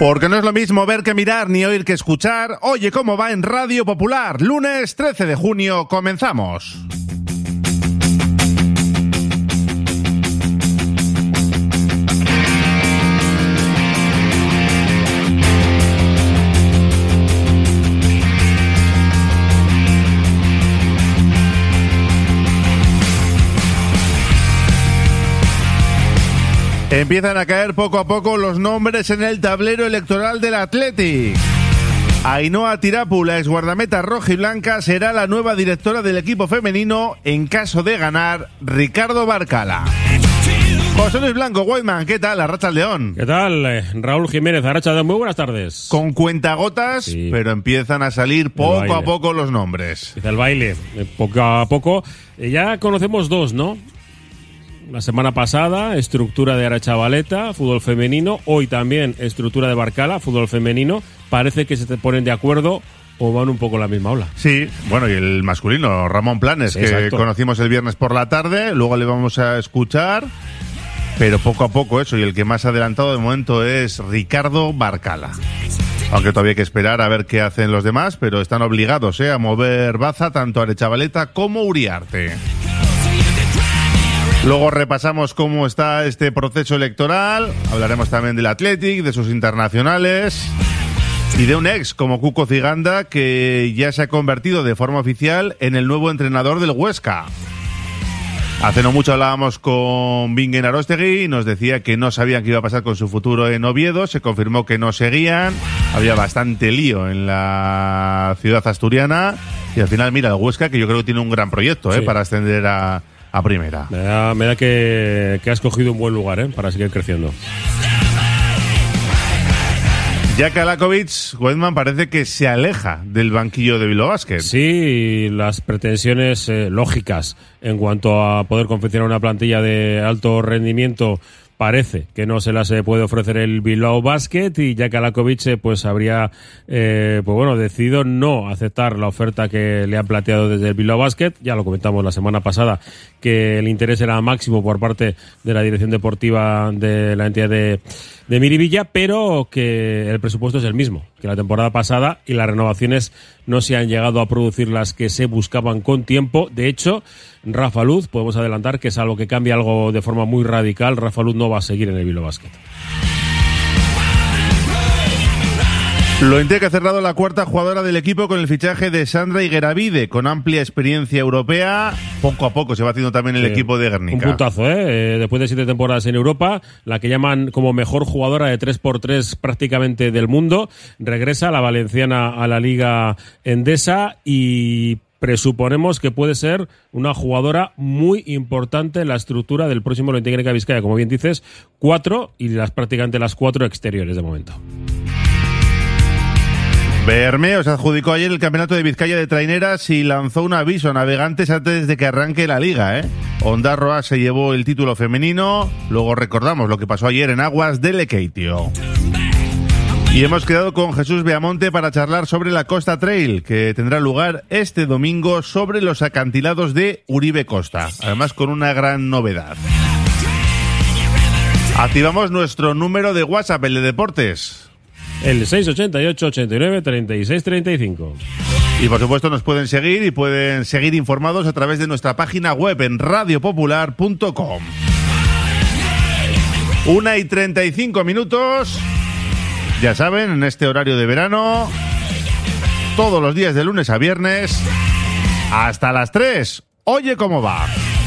Porque no es lo mismo ver que mirar ni oír que escuchar. Oye cómo va en Radio Popular. Lunes 13 de junio, comenzamos. Empiezan a caer poco a poco los nombres en el tablero electoral del Athletic. Ainhoa Tirapu, la exguardameta rojiblanca, será la nueva directora del equipo femenino en caso de ganar Ricardo Barcala. José Luis Blanco, Whiteman, ¿qué tal? Arratsaldeón. ¿Qué tal? Raúl Jiménez, Arratsaldeón, muy buenas tardes. Con cuentagotas, sí, pero empiezan a salir poco a poco los nombres. Empieza el baile, poco a poco. Ya conocemos dos, ¿no? La semana pasada, estructura de Aretxabaleta, fútbol femenino. Hoy también, estructura de Barcala, fútbol femenino. Parece que se ponen de acuerdo o van un poco en la misma ola. Sí, bueno, y el masculino, Ramón Planes, sí, que exacto, conocimos el viernes por la tarde. Luego le vamos a escuchar, pero poco a poco eso. Y el que más adelantado de momento es Ricardo Barcala. Aunque todavía hay que esperar a ver qué hacen los demás, pero están obligados a mover baza tanto Aretxabaleta como Uriarte. Luego repasamos cómo está este proceso electoral, hablaremos también del Athletic, de sus internacionales y de un ex como Cuco Ciganda, que ya se ha convertido de forma oficial en el nuevo entrenador del Huesca. Hace no mucho hablábamos con Bingen Arostegui y nos decía que no sabían qué iba a pasar con su futuro en Oviedo, se confirmó que no seguían, había bastante lío en la ciudad asturiana y al final mira el Huesca, que yo creo que tiene un gran proyecto, sí, para ascender a primera. Me da que has cogido un buen lugar, para seguir creciendo. Jack Alakovic, Whiteman, parece que se aleja del banquillo de Bilbao Basket. Sí, las pretensiones lógicas en cuanto a poder confeccionar una plantilla de alto rendimiento parece que no se las puede ofrecer el Bilbao Basket, y Jack Alakovic pues habría decidido no aceptar la oferta que le han planteado desde el Bilbao Basket. Ya lo comentamos la semana pasada que el interés era máximo por parte de la dirección deportiva de la entidad de Miribilla, pero que el presupuesto es el mismo que la temporada pasada y las renovaciones no se han llegado a producir las que se buscaban con tiempo. De hecho, Rafa Luz, podemos adelantar que salvo que cambie algo de forma muy radical, Rafa Luz no va a seguir en el Bilbao Basket. Lo Intec ha cerrado la cuarta jugadora del equipo con el fichaje de Sandra Higueravide, con amplia experiencia europea. Poco a poco se va haciendo también el equipo de Guernica. Un puntazo, después de 7 temporadas en Europa, la que llaman como mejor jugadora de 3x3 prácticamente del mundo. Regresa la valenciana a la Liga Endesa y presuponemos que puede ser una jugadora muy importante en la estructura del próximo Lo Intec Vizcaya. Como bien dices, 4 y prácticamente las 4 exteriores de momento. Bermeo se adjudicó ayer el campeonato de Vizcaya de traineras y lanzó un aviso a navegantes antes de que arranque la liga. Ondarroa se llevó el título femenino. Luego recordamos lo que pasó ayer en aguas de Lekeitio. Y hemos quedado con Jesús Beamonte para charlar sobre la Costa Trail, que tendrá lugar este domingo sobre los acantilados de Uribe Costa. Además con una gran novedad. Activamos nuestro número de WhatsApp, el de deportes. El 688-89-36-35. Y por supuesto nos pueden seguir y pueden seguir informados a través de nuestra página web en radiopopular.com. 1:35. Ya saben, en este horario de verano, todos los días de lunes a viernes, hasta las 3. Oye cómo va.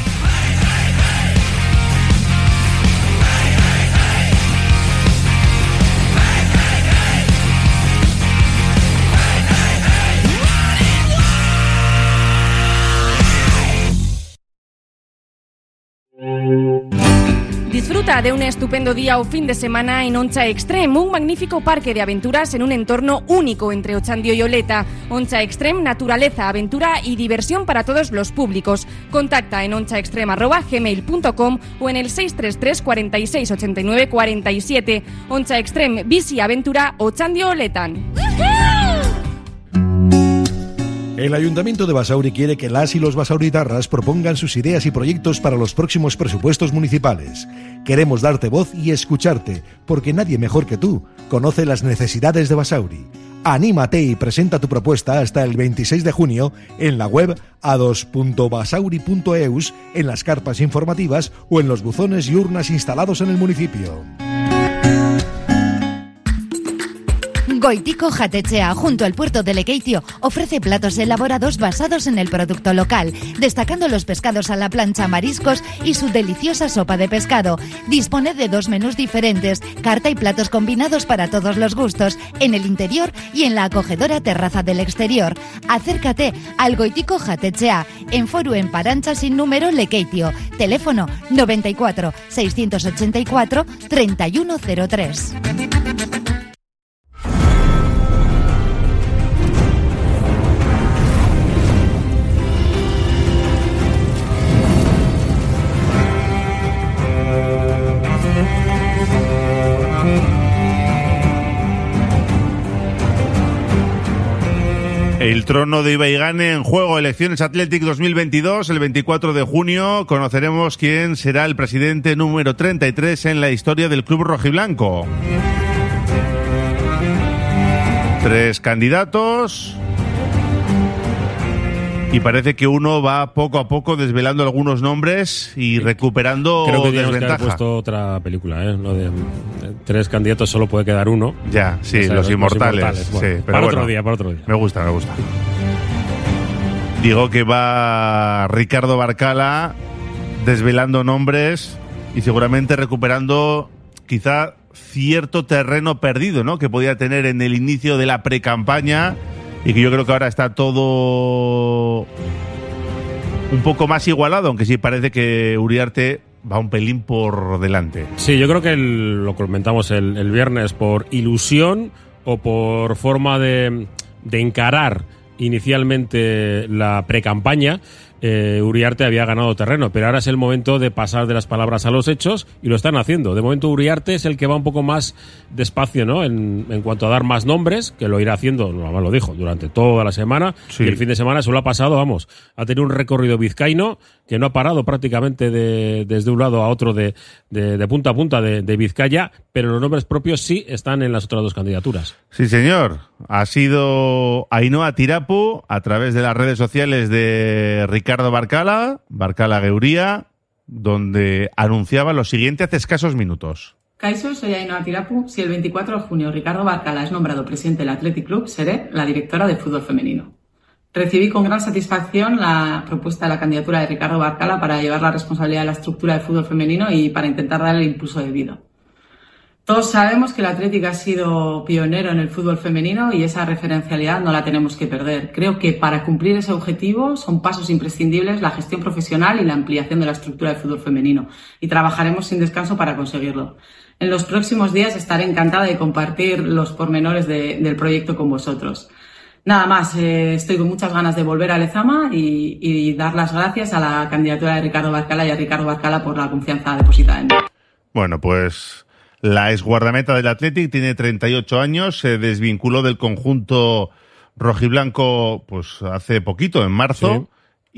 Disfruta de un estupendo día o fin de semana en Oncha Extreme, un magnífico parque de aventuras en un entorno único entre Otxandio y Oleta. Oncha Extreme, naturaleza, aventura y diversión para todos los públicos. Contacta en onchaextreme@gmail.com o en el 633 46 89 47. Oncha Extreme, bici, aventura, Otxandio, Oletan. El Ayuntamiento de Basauri quiere que las y los basauritarras propongan sus ideas y proyectos para los próximos presupuestos municipales. Queremos darte voz y escucharte, porque nadie mejor que tú conoce las necesidades de Basauri. Anímate y presenta tu propuesta hasta el 26 de junio en la web a2.basauri.eus, en las carpas informativas o en los buzones y urnas instalados en el municipio. Goitico Jatechea, junto al puerto de Lekeitio, ofrece platos elaborados basados en el producto local, destacando los pescados a la plancha, mariscos y su deliciosa sopa de pescado. Dispone de 2 menús diferentes, carta y platos combinados para todos los gustos, en el interior y en la acogedora terraza del exterior. Acércate al Goitico Jatechea, en Foru en Parancha sin número Lekeitio. Teléfono 94 684 3103. El trono de Ibaigane en juego, elecciones Athletic 2022, el 24 de junio conoceremos quién será el presidente número 33 en la historia del club rojiblanco. 3 candidatos y parece que uno va poco a poco desvelando algunos nombres y recuperando Creo que desventaja. Que haber puesto otra película, Lo de 3 candidatos solo puede quedar uno. Ya, sí, o sea, los inmortales. Bueno, sí, pero para bueno, otro día. Me gusta. Digo que va Ricardo Barcala desvelando nombres y seguramente recuperando quizá cierto terreno perdido, ¿no?, que podía tener en el inicio de la precampaña y que yo creo que ahora está todo un poco más igualado, aunque sí parece que Uriarte va un pelín por delante. Sí, yo creo que lo comentamos el viernes, por ilusión o por forma de encarar inicialmente la precampaña, Uriarte había ganado terreno, pero ahora es el momento de pasar de las palabras a los hechos y lo están haciendo. De momento Uriarte es el que va un poco más despacio, ¿no?, en cuanto a dar más nombres, que lo irá haciendo, además lo dijo, durante toda la semana. Sí. Y el fin de semana se lo ha pasado, ha tenido un recorrido vizcaíno que no ha parado prácticamente desde un lado a otro de punta a punta de Vizcaya, pero los nombres propios sí están en las otras 2 candidaturas. Sí, señor. Ha sido Ainhoa Tirapu, a través de las redes sociales de Ricardo Barcala Geuría, donde anunciaba lo siguiente hace escasos minutos. Kaixo, soy Ainhoa Tirapu. Si el 24 de junio Ricardo Barcala es nombrado presidente del Athletic Club, seré la directora de fútbol femenino. Recibí con gran satisfacción la propuesta de la candidatura de Ricardo Barcala para llevar la responsabilidad de la estructura de fútbol femenino y para intentar darle el impulso debido. Todos sabemos que el Athletic ha sido pionero en el fútbol femenino y esa referencialidad no la tenemos que perder. Creo que para cumplir ese objetivo son pasos imprescindibles la gestión profesional y la ampliación de la estructura de fútbol femenino, y trabajaremos sin descanso para conseguirlo. En los próximos días estaré encantada de compartir los pormenores del proyecto con vosotros. Nada más, estoy con muchas ganas de volver a Lezama y dar las gracias a la candidatura de Ricardo Barcala y a Ricardo Barcala por la confianza depositada en mí. Bueno, pues la exguardameta del Athletic tiene 38 años, se desvinculó del conjunto rojiblanco pues hace poquito, en marzo, sí.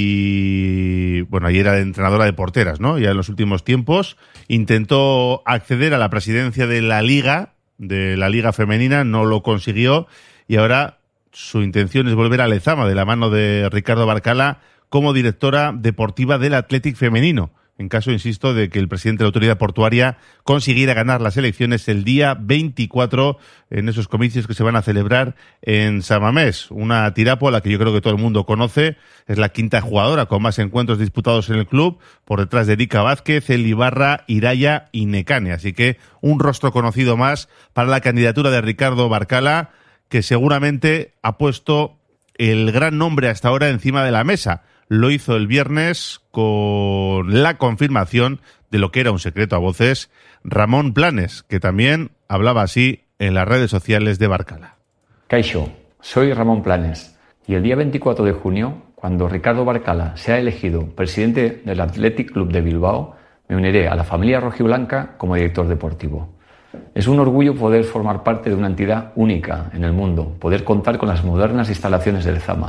Y bueno, ayer era entrenadora de porteras, ¿no? Ya en los últimos tiempos intentó acceder a la presidencia de la Liga Femenina, no lo consiguió, y ahora su intención es volver a Lezama de la mano de Ricardo Barcala como directora deportiva del Athletic femenino, en caso, insisto, de que el presidente de la autoridad portuaria consiguiera ganar las elecciones el día 24 en esos comicios que se van a celebrar en San Mamés. Una Tirapu a la que yo creo que todo el mundo conoce, es la 5ª jugadora con más encuentros disputados en el club, por detrás de Erika Vázquez, El Ibarra, Iraya y Necane. Así que un rostro conocido más para la candidatura de Ricardo Barcala, que seguramente ha puesto el gran nombre hasta ahora encima de la mesa. Lo hizo el viernes con la confirmación de lo que era un secreto a voces, Ramón Planes, que también hablaba así en las redes sociales de Barcala. Kaixo, soy Ramón Planes y el día 24 de junio, cuando Ricardo Barcala sea elegido presidente del Athletic Club de Bilbao, me uniré a la familia rojiblanca como director deportivo. Es un orgullo poder formar parte de una entidad única en el mundo, poder contar con las modernas instalaciones de Lezama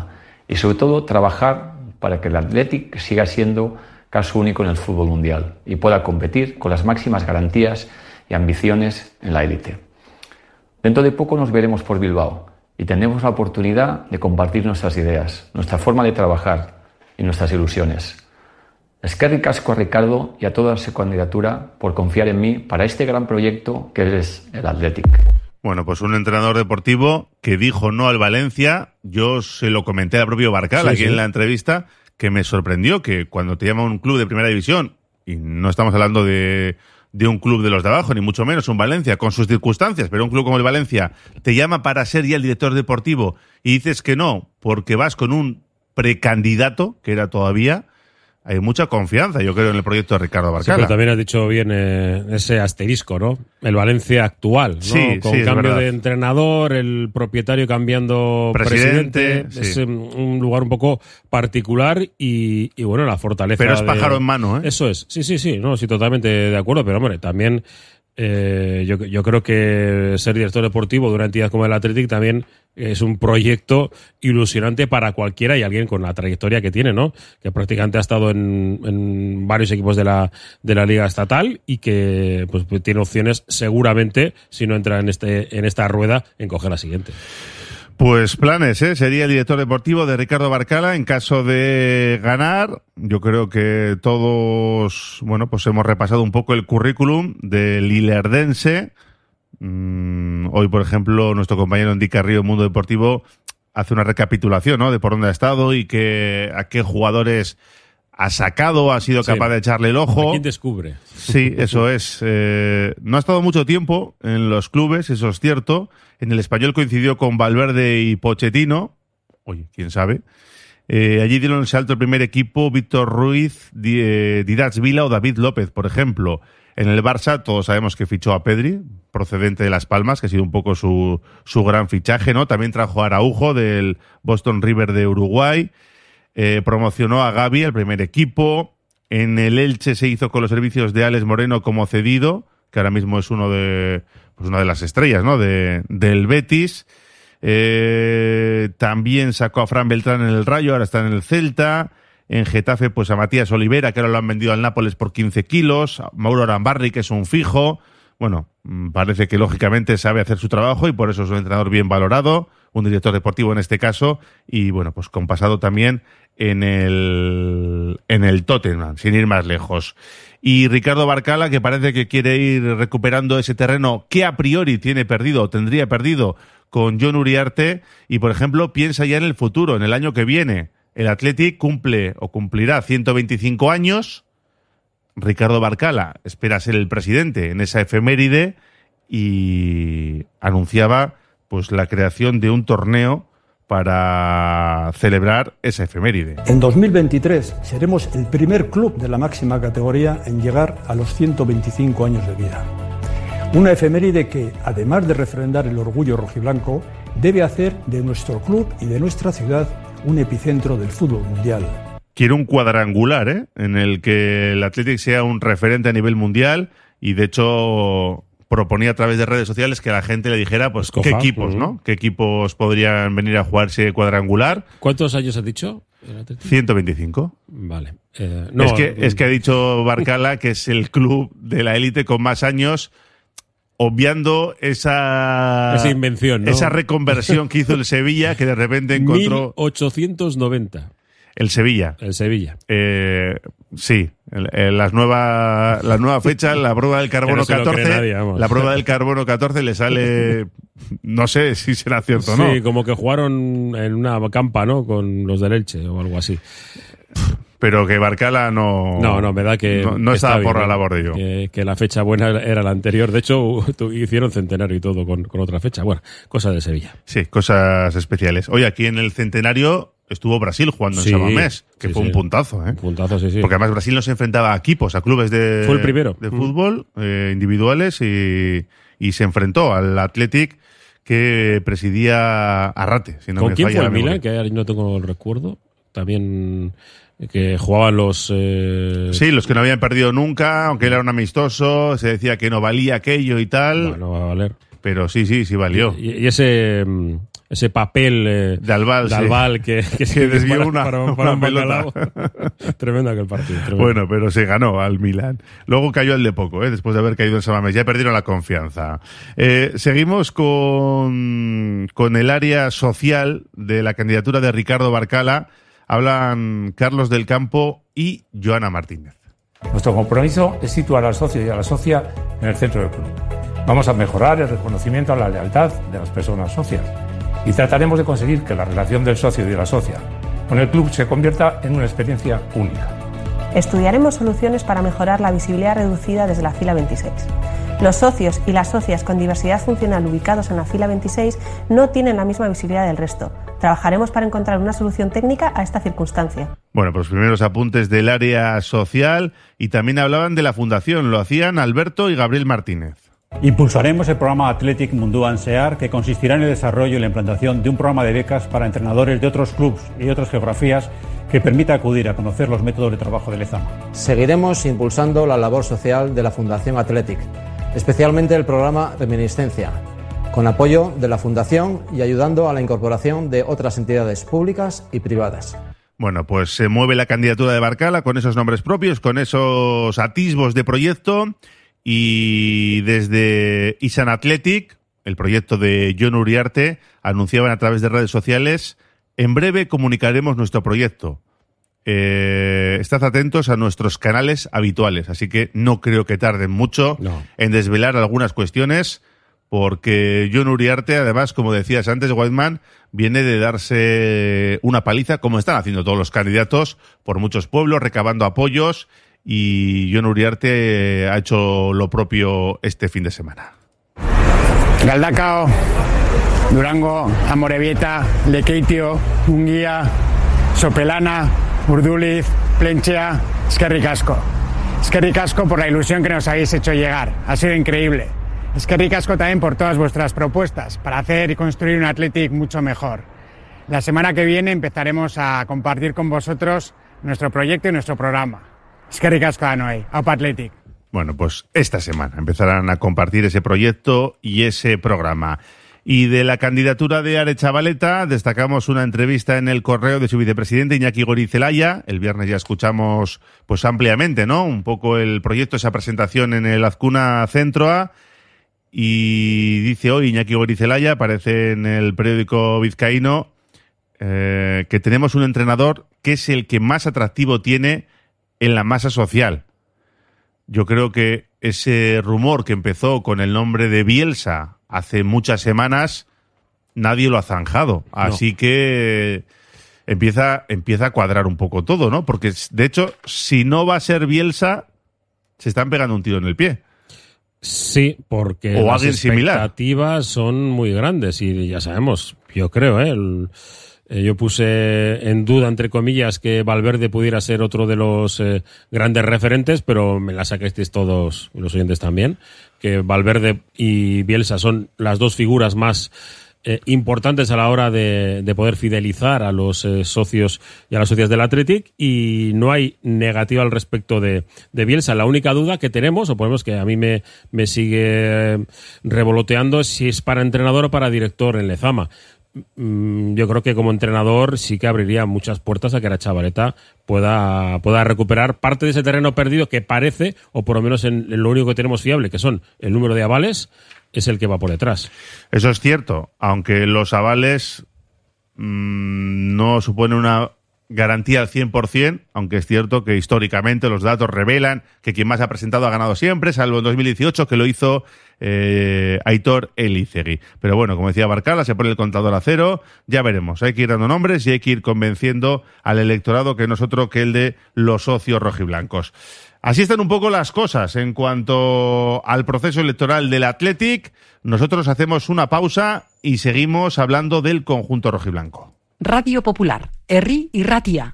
y sobre todo trabajar para que el Athletic siga siendo caso único en el fútbol mundial y pueda competir con las máximas garantías y ambiciones en la élite. Dentro de poco nos veremos por Bilbao y tendremos la oportunidad de compartir nuestras ideas, nuestra forma de trabajar y nuestras ilusiones. Eskerrik asko a Ricardo y a toda su candidatura por confiar en mí para este gran proyecto que es el Athletic. Bueno, pues un entrenador deportivo que dijo no al Valencia. Yo se lo comenté al propio Barcala aquí en la entrevista, que me sorprendió que cuando te llama un club de primera división, y no estamos hablando de un club de los de abajo, ni mucho menos un Valencia, con sus circunstancias, pero un club como el Valencia te llama para ser ya el director deportivo y dices que no, porque vas con un precandidato, que era todavía... Hay mucha confianza, yo creo, en el proyecto de Ricardo Barcala. Sí, pero también has dicho bien ese asterisco, ¿no? El Valencia actual, ¿no? Sí, con sí, cambio es de entrenador, el propietario cambiando presidente. Sí. Es un lugar un poco particular y bueno, la fortaleza. Pero es pájaro en mano, ¿eh? Eso es. Sí, no, sí, totalmente de acuerdo, pero hombre, también yo creo que ser director deportivo de una entidad como el Athletic también es un proyecto ilusionante para cualquiera y alguien con la trayectoria que tiene, ¿no? Que prácticamente ha estado en varios equipos de la Liga Estatal y que pues tiene opciones seguramente, si no entra en esta rueda, en coger la siguiente. Pues planes, sería el director deportivo de Ricardo Barcala en caso de ganar. Yo creo que todos, bueno, pues hemos repasado un poco el currículum del ilerdense. Hoy, por ejemplo, nuestro compañero Enrique Carrillo, Mundo Deportivo, hace una recapitulación, ¿no? De por dónde ha estado y a qué jugadores ha sacado, ha sido capaz de echarle el ojo. ¿Quién descubre? Sí, eso es. No ha estado mucho tiempo en los clubes, eso es cierto. En el Español coincidió con Valverde y Pochettino. Oye, quién sabe. Allí dieron el salto el primer equipo Víctor Ruiz, Díaz Vila o David López, por ejemplo. En el Barça todos sabemos que fichó a Pedri, procedente de Las Palmas, que ha sido un poco su gran fichaje, ¿no? También trajo a Araujo del Boston River de Uruguay. Promocionó a Gavi, el primer equipo. En el Elche se hizo con los servicios de Alex Moreno como cedido, que ahora mismo es una de las estrellas, ¿no? Del Betis. También sacó a Fran Beltrán en el Rayo, ahora está en el Celta. En Getafe, pues a Matías Olivera, que ahora lo han vendido al Nápoles por 15 kilos. A Mauro Arambarri, que es un fijo. Bueno, parece que lógicamente sabe hacer su trabajo y por eso es un entrenador bien valorado, un director deportivo en este caso, y bueno, pues con pasado también en el Tottenham, sin ir más lejos. Y Ricardo Barcala, que parece que quiere ir recuperando ese terreno que a priori tiene perdido o tendría perdido con Jon Uriarte, y por ejemplo piensa ya en el futuro, en el año que viene. El Athletic cumplirá 125 años. Ricardo Barcala espera ser el presidente en esa efeméride y anunciaba pues la creación de un torneo para celebrar esa efeméride. En 2023 seremos el primer club de la máxima categoría en llegar a los 125 años de vida. Una efeméride que, además de refrendar el orgullo rojiblanco, debe hacer de nuestro club y de nuestra ciudad un epicentro del fútbol mundial. Quiero un cuadrangular, en el que el Athletic sea un referente a nivel mundial y de hecho proponía a través de redes sociales que la gente le dijera pues qué equipos, ¿no? Qué equipos podrían venir a jugarse cuadrangular. ¿Cuántos años has dicho? 125. Vale. No, es que ha dicho Barcala que es el club de la élite con más años, obviando esa invención, ¿no? Esa reconversión que hizo el Sevilla, que de repente encontró... 1890. El Sevilla. Sí, la nueva fecha, la prueba del carbono 14. La prueba del carbono 14 le sale, no sé si será cierto o no. Sí, como que jugaron en una campa, ¿no? Con los del Elche o algo así. Pero que Barcala no me da que no estaba por la labor de ello. Que la fecha buena era la anterior. De hecho, hicieron centenario y todo con otra fecha. Bueno, cosas de Sevilla. Sí, cosas especiales. Oye, aquí en el centenario estuvo Brasil jugando en San Mamés, que fue un puntazo, ¿eh? Un puntazo, sí. Porque además Brasil no se enfrentaba a equipos, a clubes de fútbol individuales y se enfrentó al Athletic que presidía Arrate, si no me falla la memoria. ¿Con quién fue el Milan? Que no tengo el recuerdo. También que jugaban los... Sí, los que no habían perdido nunca, aunque él era un amistoso, se decía que no valía aquello y tal. No va a valer. Pero sí valió. Y ese ese papel de Albal, que desvió para una pelota. Tremendo aquel partido. Tremendo. Bueno, pero se ganó al Milan. Luego cayó el de poco, después de haber caído en Samamés. Ya perdieron la confianza. Seguimos con el área social de la candidatura de Ricardo Barcala. Hablan Carlos del Campo y Joana Martínez. Nuestro compromiso es situar al socio y a la socia en el centro del club. Vamos a mejorar el reconocimiento a la lealtad de las personas socias y trataremos de conseguir que la relación del socio y de la socia con el club se convierta en una experiencia única. Estudiaremos soluciones para mejorar la visibilidad reducida desde la fila 26. Los socios y las socias con diversidad funcional ubicados en la fila 26 no tienen la misma visibilidad del resto. Trabajaremos para encontrar una solución técnica a esta circunstancia. Bueno, pues primeros apuntes del área social y también hablaban de la fundación. Lo hacían Alberto y Gabriel Martínez. Impulsaremos el programa Athletic Munduan SEAR, que consistirá en el desarrollo y la implantación de un programa de becas para entrenadores de otros clubes y otras geografías que permita acudir a conocer los métodos de trabajo de Lezama. Seguiremos impulsando la labor social de la Fundación Athletic, especialmente el programa Reminiscencia, con apoyo de la Fundación y ayudando a la incorporación de otras entidades públicas y privadas. Bueno, pues se mueve la candidatura de Barcala con esos nombres propios, con esos atisbos de proyecto, y desde Isan Athletic, el proyecto de Jon Uriarte, anunciaban a través de redes sociales: en breve comunicaremos nuestro proyecto. Estad atentos a nuestros canales habituales, así que no creo que tarden mucho en desvelar algunas cuestiones, porque Jon Uriarte, además, como decías antes, Whiteman, viene de darse una paliza, como están haciendo todos los candidatos, por muchos pueblos, recabando apoyos, y Jon Uriarte ha hecho lo propio este fin de semana. Galdakao, Durango, Amorebieta, Lekeitio, Munguía, Sopelana, Urduliz, Plentzia, Eskerrik asko. Eskerrik asko por la ilusión que nos habéis hecho llegar. Ha sido increíble. Eskerrik asko también por todas vuestras propuestas para hacer y construir un Athletic mucho mejor. La semana que viene empezaremos a compartir con vosotros nuestro proyecto y nuestro programa. Eskerrik asko danoi, Aupa Athletic. Bueno, pues esta semana empezarán a compartir ese proyecto y ese programa. Y de la candidatura de Aretxabaleta destacamos una entrevista en El Correo de su vicepresidente Iñaki Goirizelaya. El viernes ya escuchamos pues ampliamente, ¿no?, un poco el proyecto, esa presentación en el Azkuna Centroa. Y dice hoy Iñaki Goirizelaya, aparece en el periódico vizcaíno, que tenemos un entrenador que es el que más atractivo tiene en la masa social. Yo creo que ese rumor que empezó con el nombre de Bielsa hace muchas semanas, nadie lo ha zanjado. No. Así que empieza a cuadrar un poco todo, ¿no? Porque, de hecho, si no va a ser Bielsa, se están pegando un tiro en el pie. Sí, porque las expectativas son muy grandes y ya sabemos, yo creo, yo puse en duda, entre comillas, que Valverde pudiera ser otro de los grandes referentes, pero me la sacasteis todos, los oyentes también, que Valverde y Bielsa son las dos figuras más importantes a la hora de poder fidelizar a los socios y a las socias del Athletic, y no hay negativa al respecto de Bielsa. La única duda que tenemos, o ponemos que a mí me sigue revoloteando, es si es para entrenador o para director en Lezama. Yo creo que como entrenador sí que abriría muchas puertas a que Aretxabaleta pueda recuperar parte de ese terreno perdido que parece, o por lo menos en lo único que tenemos fiable, que son el número de avales, es el que va por detrás. Eso es cierto, aunque los avales no suponen una garantía al 100%, aunque es cierto que históricamente los datos revelan que quien más ha presentado ha ganado siempre, salvo en 2018, que lo hizo Aitor Elizegui. Pero bueno, como decía Barcala, se pone el contador a cero, ya veremos. Hay que ir dando nombres y hay que ir convenciendo al electorado que no es otro que el de los socios rojiblancos. Así están un poco las cosas en cuanto al proceso electoral del Athletic. Nosotros hacemos una pausa y seguimos hablando del conjunto rojiblanco. Radio Popular, Herri y Ratia.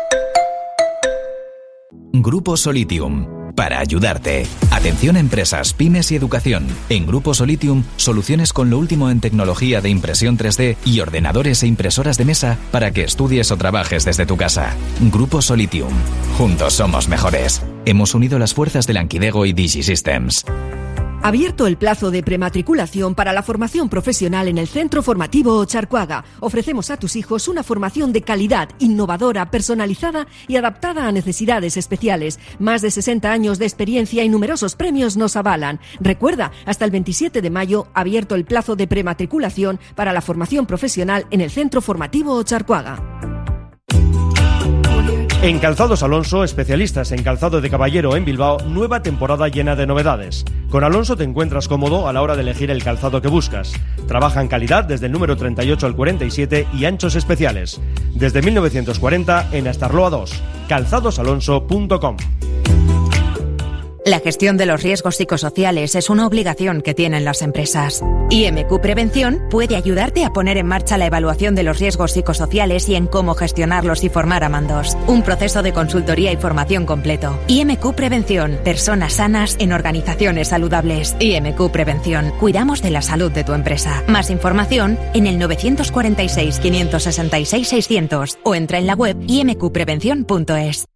Grupo Solitium. Para ayudarte. Atención a empresas, pymes y educación. En Grupo Solitium, soluciones con lo último en tecnología de impresión 3D y ordenadores e impresoras de mesa para que estudies o trabajes desde tu casa. Grupo Solitium. Juntos somos mejores. Hemos unido las fuerzas de Lankidego y DigiSystems. Abierto el plazo de prematriculación para la formación profesional en el Centro Formativo Ocharcoaga. Ofrecemos a tus hijos una formación de calidad, innovadora, personalizada y adaptada a necesidades especiales. Más de 60 años de experiencia y numerosos premios nos avalan. Recuerda, hasta el 27 de mayo, abierto el plazo de prematriculación para la formación profesional en el Centro Formativo Ocharcoaga. En Calzados Alonso, especialistas en calzado de caballero en Bilbao, nueva temporada llena de novedades. Con Alonso te encuentras cómodo a la hora de elegir el calzado que buscas. Trabaja en calidad desde el número 38 al 47 y anchos especiales. Desde 1940 en Astarloa 2. calzadosalonso.com. La gestión de los riesgos psicosociales es una obligación que tienen las empresas. IMQ Prevención puede ayudarte a poner en marcha la evaluación de los riesgos psicosociales y en cómo gestionarlos y formar a mandos. Un proceso de consultoría y formación completo. IMQ Prevención. Personas sanas en organizaciones saludables. IMQ Prevención. Cuidamos de la salud de tu empresa. Más información en el 946 566 600 o entra en la web imqprevención.es.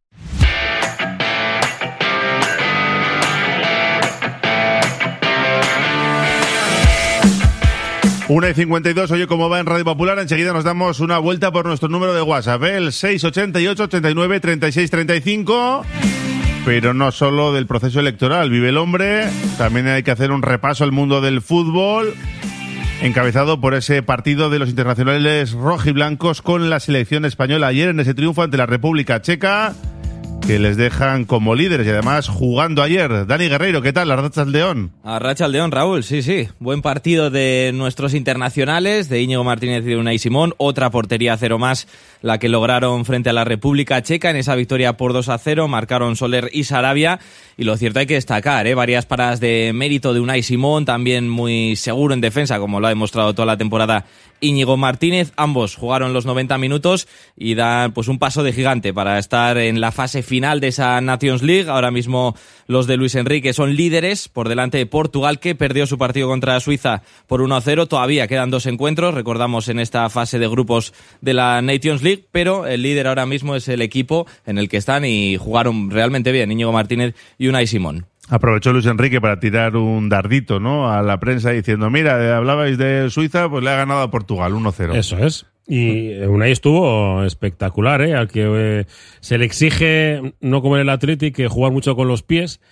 1:52, oye, ¿cómo va en Radio Popular? Enseguida nos damos una vuelta por nuestro número de WhatsApp, el 688 89 36 35. Pero no solo del proceso electoral vive el hombre, también hay que hacer un repaso al mundo del fútbol, encabezado por ese partido de los internacionales rojiblancos con la selección española ayer en ese triunfo ante la República Checa, que les dejan como líderes y además jugando ayer. Dani Guerreiro, ¿qué tal? Arrachaldeón. Arrachaldeón, Raúl, sí. Buen partido de nuestros internacionales, de Íñigo Martínez y de Unai Simón. Otra portería 0 más, la que lograron frente a la República Checa en esa victoria por 2-0. Marcaron Soler y Sarabia. Y lo cierto hay que destacar, varias paradas de mérito de Unai Simón, también muy seguro en defensa, como lo ha demostrado toda la temporada Íñigo Martínez. Ambos jugaron los 90 minutos y dan pues un paso de gigante para estar en la fase final de esa Nations League. Ahora mismo los de Luis Enrique son líderes por delante de Portugal, que perdió su partido contra Suiza por 1-0. Todavía quedan 2 encuentros, recordamos, en esta fase de grupos de la Nations League, pero el líder ahora mismo es el equipo en el que están y jugaron realmente bien Íñigo Martínez y Unai Simón. Aprovechó Luis Enrique para tirar un dardito, ¿no?, a la prensa diciendo, mira, hablabais de Suiza, pues le ha ganado a Portugal 1-0. Eso es. Y Unai estuvo espectacular, al que se le exige, no como en el Athletic, jugar mucho con los pies.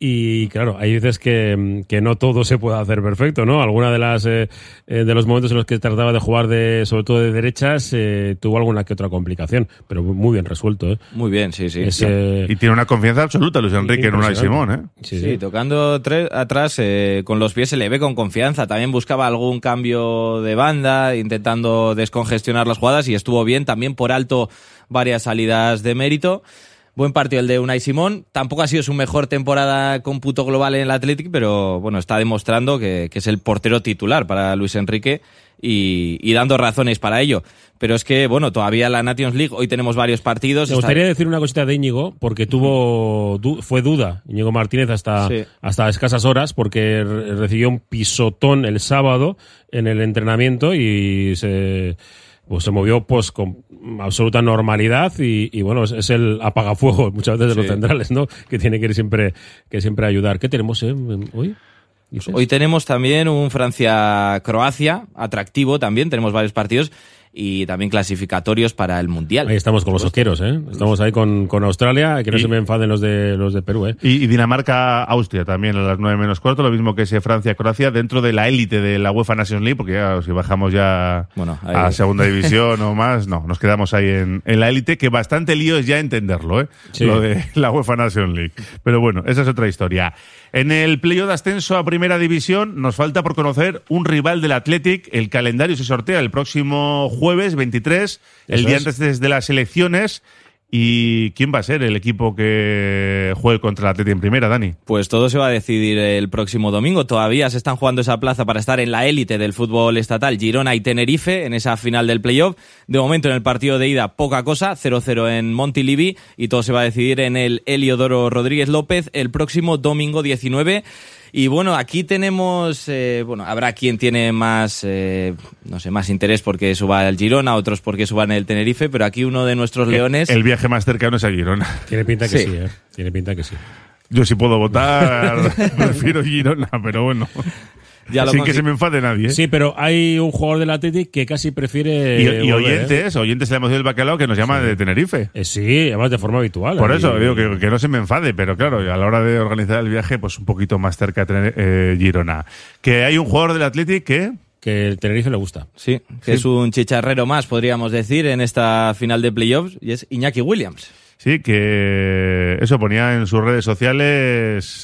Y claro, hay veces que no todo se puede hacer perfecto, ¿no? Alguna de las de los momentos en los que trataba de jugar sobre todo de derechas, tuvo alguna que otra complicación, pero muy bien resuelto, Muy bien, sí. Y tiene una confianza absoluta Luis Enrique en Unai Simón, Sí, tocando atrás con los pies se le ve con confianza. También buscaba algún cambio de banda, intentando descongestionar las jugadas, y estuvo bien. También por alto varias salidas de mérito. Buen partido el de Unai Simón. Tampoco ha sido su mejor temporada cómputo global en el Athletic, pero bueno, está demostrando que es el portero titular para Luis Enrique y dando razones para ello. Pero es que, bueno, todavía la Nations League, hoy tenemos varios partidos. Me gustaría decir una cosita de Íñigo, porque fue duda Íñigo Martínez hasta escasas horas, porque recibió un pisotón el sábado en el entrenamiento y se movió pues con absoluta normalidad y bueno, es el apagafuegos muchas veces de los centrales, ¿no?, que tiene que siempre ayudar. ¿Qué tenemos hoy? Hoy tenemos también un Francia-Croacia atractivo también, tenemos varios partidos y también clasificatorios para el Mundial. Ahí estamos con los osqueros, Estamos ahí con Australia, que no se me enfaden los de Perú, Y Dinamarca-Austria también a las 9:45, lo mismo que ese Francia-Croacia, dentro de la élite de la UEFA Nations League, porque ya si bajamos ya a segunda división o más, no, nos quedamos ahí en la élite, que bastante lío es ya entenderlo, Sí. Lo de la UEFA Nations League. Pero bueno, esa es otra historia. En el playoff de ascenso a Primera División nos falta por conocer un rival del Athletic. El calendario se sortea el próximo jueves 23, el día antes de las elecciones. ¿Y quién va a ser el equipo que juegue contra el Athletic en Primera, Dani? Pues todo se va a decidir el próximo domingo. Todavía se están jugando esa plaza para estar en la élite del fútbol estatal, Girona y Tenerife, en esa final del playoff. De momento, en el partido de ida, poca cosa, 0-0 en Montilivi, y todo se va a decidir en el Heliodoro Rodríguez López el próximo domingo 19. Y bueno, aquí tenemos, habrá quien tiene más, más interés porque suba al Girona, otros porque suban el Tenerife, pero aquí uno de nuestros leones... El viaje más cercano es a Girona. Tiene pinta que sí, Tiene pinta que sí. Yo si puedo votar, prefiero Girona, pero bueno. Sin que se me enfade nadie. Sí, pero hay un jugador del Athletic que casi prefiere... Y oyentes de la emoción del bacalao que nos llama de Tenerife. Sí, además de forma habitual. Por eso digo que no se me enfade, pero claro, a la hora de organizar el viaje, pues un poquito más cerca de Girona. Que hay un jugador del Athletic que el Tenerife le gusta. Sí, que es un chicharrero más, podríamos decir, en esta final de playoffs, y es Iñaki Williams. Sí, que eso ponía en sus redes sociales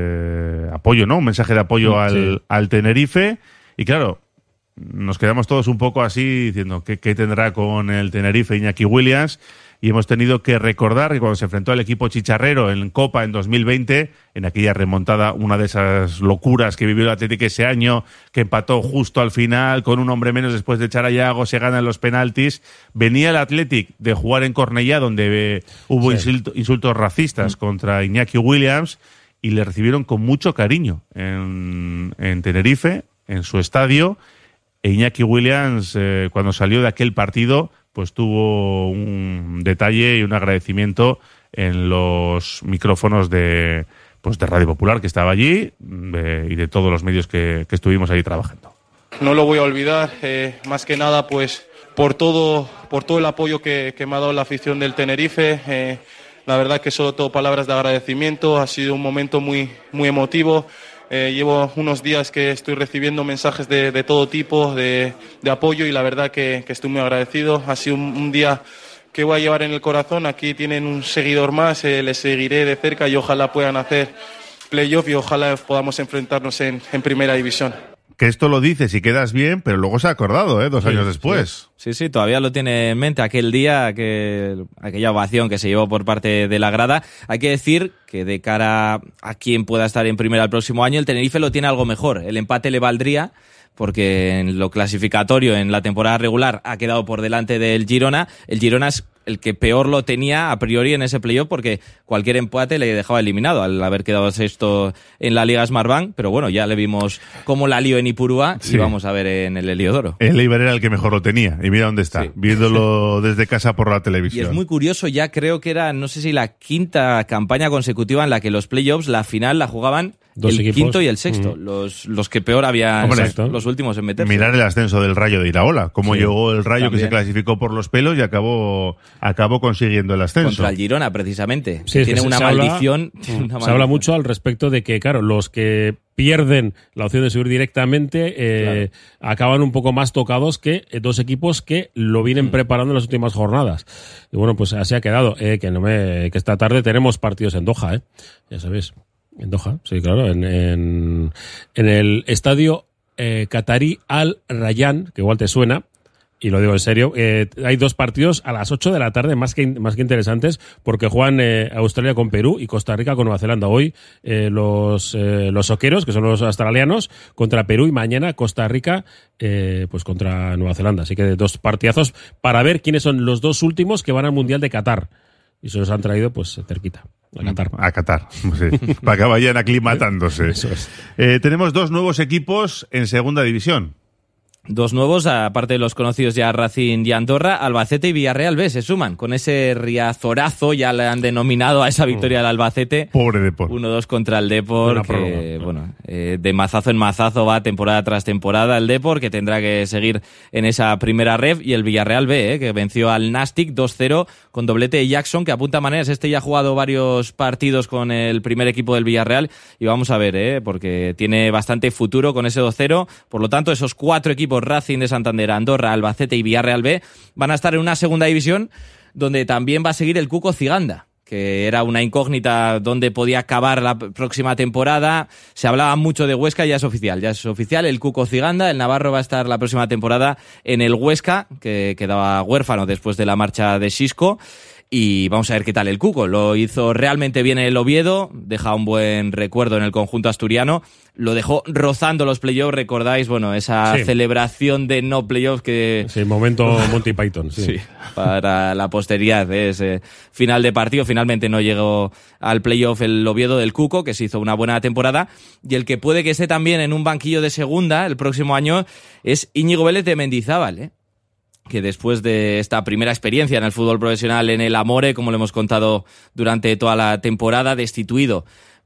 apoyo, ¿no? Un mensaje de apoyo al Tenerife. Y claro, nos quedamos todos un poco así diciendo ¿qué tendrá con el Tenerife Iñaki Williams? Y hemos tenido que recordar que cuando se enfrentó al equipo chicharrero en Copa en 2020, en aquella remontada, una de esas locuras que vivió el Atlético ese año, que empató justo al final, con un hombre menos después de echar a Yago, se ganan los penaltis. Venía el Atlético de jugar en Cornellá, donde hubo insultos racistas contra Iñaki Williams, y le recibieron con mucho cariño en Tenerife, en su estadio. E Iñaki Williams, cuando salió de aquel partido, pues tuvo un detalle y un agradecimiento en los micrófonos de Radio Popular, que estaba allí, y de todos los medios que estuvimos ahí trabajando. No lo voy a olvidar, más que nada pues por todo el apoyo que me ha dado la afición del Tenerife. La verdad que solo todo palabras de agradecimiento, ha sido un momento muy, muy emotivo. Llevo unos días que estoy recibiendo mensajes de todo tipo de apoyo, y la verdad que estoy muy agradecido. Ha sido un día que voy a llevar en el corazón. Aquí tienen un seguidor más, les seguiré de cerca y ojalá puedan hacer playoff y ojalá podamos enfrentarnos en primera división. Que esto lo dices y quedas bien, pero luego se ha acordado, 2 años después. Sí, todavía lo tiene en mente aquel día, aquella ovación que se llevó por parte de la grada. Hay que decir que de cara a quien pueda estar en primera el próximo año, el Tenerife lo tiene algo mejor. El empate le valdría, porque en lo clasificatorio, en la temporada regular, ha quedado por delante del Girona. El Girona es el que peor lo tenía a priori en ese playoff, porque cualquier empate le dejaba eliminado al haber quedado sexto en la Liga Smartbank, pero bueno, ya le vimos cómo la lío en Ipurúa y vamos a ver en el Heliodoro. El Eibar era el que mejor lo tenía, y mira dónde está, viéndolo desde casa por la televisión. Y es muy curioso, ya creo que era, no sé si la quinta campaña consecutiva en la que los playoffs, la final la jugaban dos el equipos. Quinto y el sexto, los que peor habían los últimos en meterse. Mirar el ascenso del Rayo de Iraola, cómo llegó el Rayo, también, que se clasificó por los pelos y acabó consiguiendo el ascenso. Contra el Girona, precisamente. Sí, tiene una maldición. Se habla mucho al respecto de que, claro, los que pierden la opción de subir directamente acaban un poco más tocados que dos equipos que lo vienen preparando en las últimas jornadas. Y bueno, pues así ha quedado. Que esta tarde tenemos partidos en Doha, ya sabéis. En Doha, sí, claro, en el estadio Qatarí Al Rayyan, que igual te suena, y lo digo en serio, hay 2 partidos a las 8 de la tarde más que interesantes, porque juegan Australia con Perú y Costa Rica con Nueva Zelanda. Hoy los soqueros, que son los australianos, contra Perú, y mañana Costa Rica pues contra Nueva Zelanda. Así que 2 partidazos para ver quiénes son los 2 últimos que van al Mundial de Qatar. Y se los han traído pues cerquita. A Qatar, sí, para que vayan aclimatándose. Eso es. Tenemos 2 nuevos equipos en segunda división. 2 nuevos, aparte de los conocidos ya Racing y Andorra, Albacete y Villarreal B se suman con ese riazorazo, ya le han denominado a esa victoria del Albacete. Pobre Depor. 1-2 contra el Depor, que de mazazo en mazazo va temporada tras temporada el Depor, que tendrá que seguir en esa primera ref, y el Villarreal B, que venció al Nastic 2-0 con doblete de Jackson, que apunta maneras. Ya ha jugado varios partidos con el primer equipo del Villarreal, y vamos a ver, porque tiene bastante futuro con ese 2-0. Por lo tanto, esos 4 equipos, Racing de Santander, Andorra, Albacete y Villarreal B, van a estar en una segunda división donde también va a seguir el Cuco Ciganda, que era una incógnita donde podía acabar la próxima temporada. Se hablaba mucho de Huesca, ya es oficial el Cuco Ciganda. El navarro va a estar la próxima temporada en el Huesca, que quedaba huérfano después de la marcha de Xisco. Y vamos a ver qué tal el Cuco. Lo hizo realmente bien el Oviedo, deja un buen recuerdo en el conjunto asturiano. Lo dejó rozando los playoffs, recordáis, esa celebración de no playoffs que... Sí, momento Monty Python. Sí, para la posteridad de ese final de partido. Finalmente no llegó al playoff el Oviedo del Cuco, que se hizo una buena temporada. Y el que puede que esté también en un banquillo de segunda el próximo año es Íñigo Vélez de Mendizábal, que después de esta primera experiencia en el fútbol profesional en el Amore, como lo hemos contado durante toda la temporada, destituido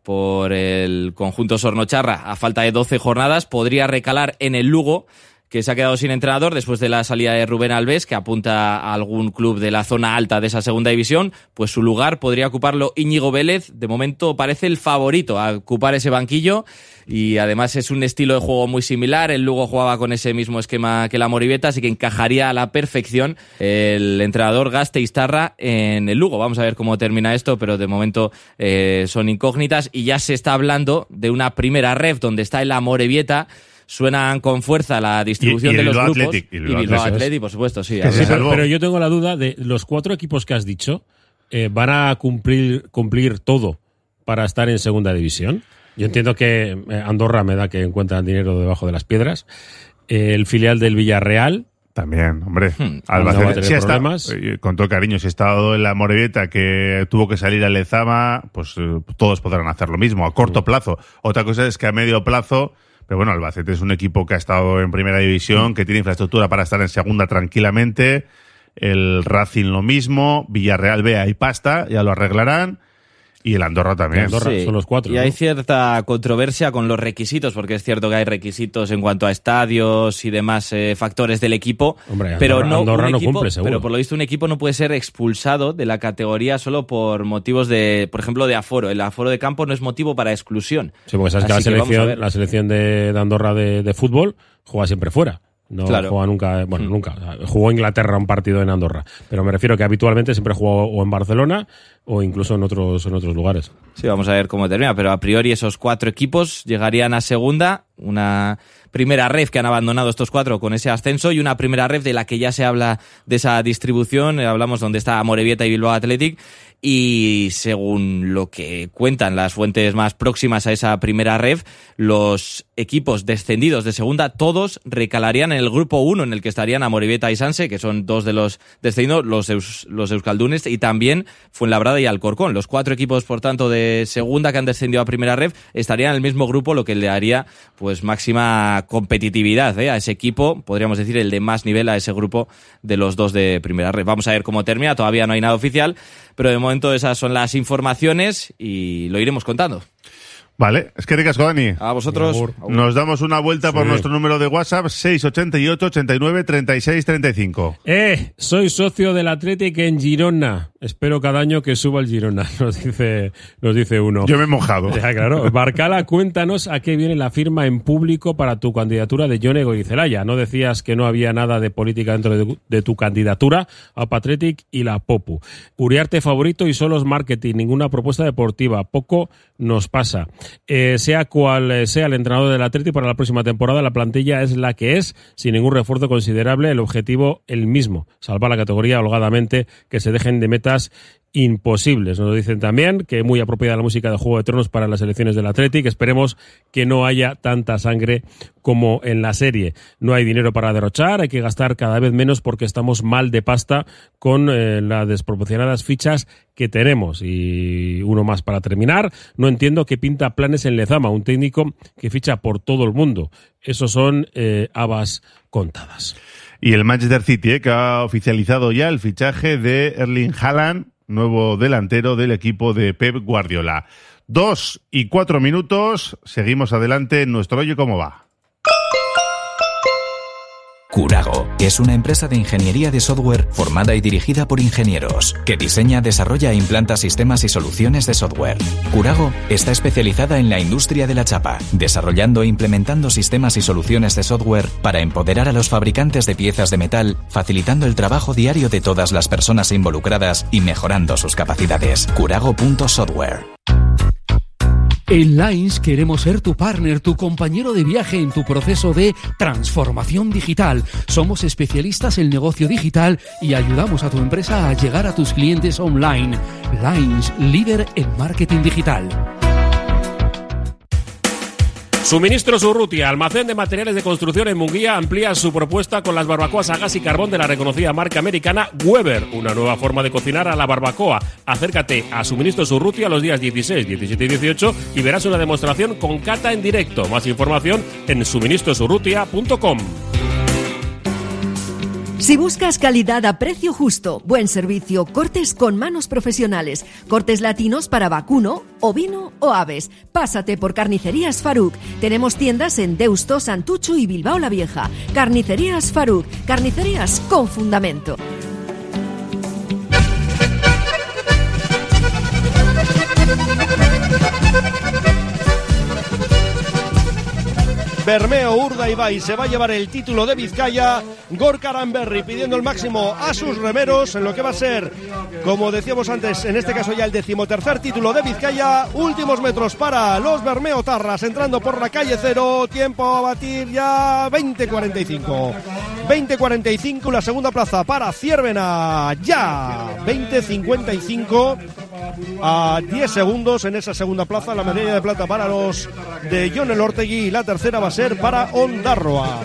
por el conjunto sornocharra a falta de 12 jornadas. Podría recalar en el Lugo, que se ha quedado sin entrenador después de la salida de Rubén Alves, que apunta a algún club de la zona alta de esa segunda división. Pues su lugar podría ocuparlo Íñigo Vélez. De momento parece el favorito a ocupar ese banquillo, y además es un estilo de juego muy similar. El Lugo jugaba con ese mismo esquema que la Amorebieta, así que encajaría a la perfección el entrenador Gasteiztarra en el Lugo. Vamos a ver cómo termina esto, pero de momento son incógnitas, y ya se está hablando de una primera ref donde está el Amorebieta. Suenan con fuerza la distribución de los grupos. Y Bilbao Athletic, por supuesto, sí. Pero yo tengo la duda de los 4 equipos que has dicho, ¿van a cumplir todo para estar en segunda división? Yo entiendo que Andorra me da que encuentran dinero debajo de las piedras. El filial del Villarreal también, hombre. Albacete sí está, con todo cariño, si ha estado en la Amorebieta, que tuvo que salir a Lezama, pues todos podrán hacer lo mismo a corto plazo. Otra cosa es que a medio plazo. Pero bueno, Albacete es un equipo que ha estado en primera división, que tiene infraestructura para estar en segunda tranquilamente. El Racing lo mismo. Villarreal, vea, y pasta, ya lo arreglarán. Y el Andorra también. Andorra, sí. Son los 4. Y ¿no? hay cierta controversia con los requisitos, porque es cierto que hay requisitos en cuanto a estadios y demás factores del equipo. Hombre, pero Andorra no cumple, seguro. Pero por lo visto un equipo no puede ser expulsado de la categoría solo por motivos de, por ejemplo, de aforo. El aforo de campo no es motivo para exclusión. Sí, porque sabes que la selección de Andorra de fútbol juega siempre fuera. No juega nunca, nunca. Jugó Inglaterra un partido en Andorra, pero me refiero que habitualmente siempre jugó o en Barcelona o incluso en otros lugares. Sí, vamos a ver cómo termina, pero a priori esos 4 equipos llegarían a segunda, una primera ref que han abandonado estos 4 con ese ascenso, y una primera ref de la que ya se habla de esa distribución. Hablamos donde está Amorebieta y Bilbao Athletic, y según lo que cuentan las fuentes más próximas a esa primera ref, los equipos descendidos de segunda todos recalarían en el grupo 1, en el que estarían Amorebieta y Sanse, que son 2 de los descendidos, los euskaldunes, y también Fuenlabrada y Alcorcón. Los 4 equipos, por tanto, de segunda que han descendido a primera ref estarían en el mismo grupo, lo que le daría pues máxima competitividad a ese equipo, podríamos decir el de más nivel a ese grupo de los 2 de primera ref. Vamos a ver cómo termina, todavía no hay nada oficial, pero de momento esas son las informaciones y lo iremos contando. Vale, es que ricasco, Dani. A vosotros. Nos damos una vuelta por nuestro número de WhatsApp, 688 89 36 35. Soy socio del Athletic en Girona. Espero cada año que suba el Girona, nos dice uno. Yo me he mojado. Ya, claro. Barcala, cuéntanos a qué viene la firma en público para tu candidatura de Jone Goizelaya. ¿No decías que no había nada de política dentro de tu candidatura a Athletic y la Popu? Uriarte favorito y solo es marketing, ninguna propuesta deportiva. Poco nos pasa. Sea cual sea el entrenador del Athletic para la próxima temporada, la plantilla es la que es, sin ningún refuerzo considerable, el objetivo el mismo, salvar la categoría holgadamente, que se dejen de metas imposibles. Nos dicen también que muy apropiada la música de Juego de Tronos para las elecciones del Athletic. Esperemos que no haya tanta sangre como en la serie. No hay dinero para derrochar, hay que gastar cada vez menos porque estamos mal de pasta con las desproporcionadas fichas que tenemos. Y uno más para terminar. No entiendo qué pinta Planes en Lezama, un técnico que ficha por todo el mundo. Esos son habas contadas. Y el Manchester City, que ha oficializado ya el fichaje de Erling Haaland, nuevo delantero del equipo de Pep Guardiola. 2 y 4 minutos, seguimos adelante en nuestro Oye Cómo Va. Curago es una empresa de ingeniería de software formada y dirigida por ingenieros, que diseña, desarrolla e implanta sistemas y soluciones de software. Curago está especializada en la industria de la chapa, desarrollando e implementando sistemas y soluciones de software para empoderar a los fabricantes de piezas de metal, facilitando el trabajo diario de todas las personas involucradas y mejorando sus capacidades. Curago.software. En Lines queremos ser tu partner, tu compañero de viaje en tu proceso de transformación digital. Somos especialistas en negocio digital y ayudamos a tu empresa a llegar a tus clientes online. Lines, líder en marketing digital. Suministros Urrutia, almacén de materiales de construcción en Munguía, amplía su propuesta con las barbacoas a gas y carbón de la reconocida marca americana Weber, una nueva forma de cocinar a la barbacoa. Acércate a Suministros Urrutia los días 16, 17 y 18 y verás una demostración con cata en directo. Más información en suministrosurrutia.com. Si buscas calidad a precio justo, buen servicio, cortes con manos profesionales, cortes latinos para vacuno, ovino o aves, pásate por Carnicerías Faruc. Tenemos tiendas en Deusto, Santuchu y Bilbao la Vieja. Carnicerías Faruc, carnicerías con fundamento. Bermeo Urdaibai se va a llevar el título de Vizcaya. Gorka Aranberri pidiendo el máximo a sus remeros en lo que va a ser, como decíamos antes, en este caso ya el 13º título de Vizcaya. Últimos metros para los bermeotarras entrando por la calle 0. Tiempo a batir ya 20:45. 20:45 la segunda plaza para Ciervena. Ya 20:55 a 10 segundos en esa segunda plaza. La medalla de plata para los de Jon Elortegui y la tercera va a ser para Ondarroa.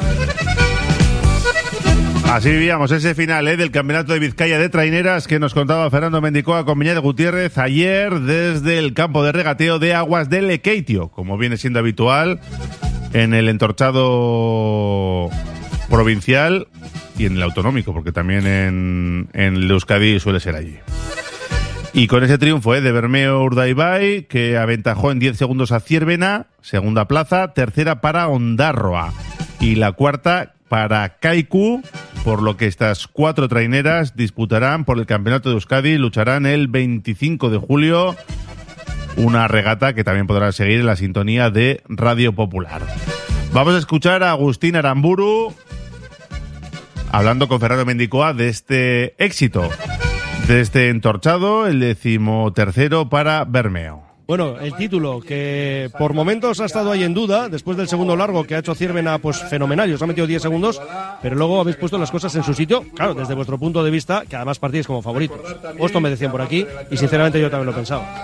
Así vivíamos ese final del Campeonato de Vizcaya de Traineras que nos contaba Fernando Mendicoa con Beñat Gutiérrez ayer desde el campo de regateo de aguas de Lekeitio, como viene siendo habitual en el entorchado provincial y en el autonómico, porque también en el Euskadi suele ser allí. Y con ese triunfo de Bermeo Urdaibai, que aventajó en 10 segundos a Ciervena, segunda plaza, tercera para Ondarroa y la cuarta para Kaiku, por lo que estas 4 traineras disputarán por el Campeonato de Euskadi, lucharán el 25 de julio, una regata que también podrán seguir en la sintonía de Radio Popular. Vamos a escuchar a Agustín Aramburu hablando con Fernando Mendicoa de este éxito, de este entorchado, el 13º para Bermeo. Bueno, el título que por momentos ha estado ahí en duda, después del segundo largo que ha hecho Ciervena, pues fenomenal, y os ha metido 10 segundos, pero luego habéis puesto las cosas en su sitio, claro, desde vuestro punto de vista, que además partís como favoritos. Esto me decían por aquí, y sinceramente yo también lo pensaba.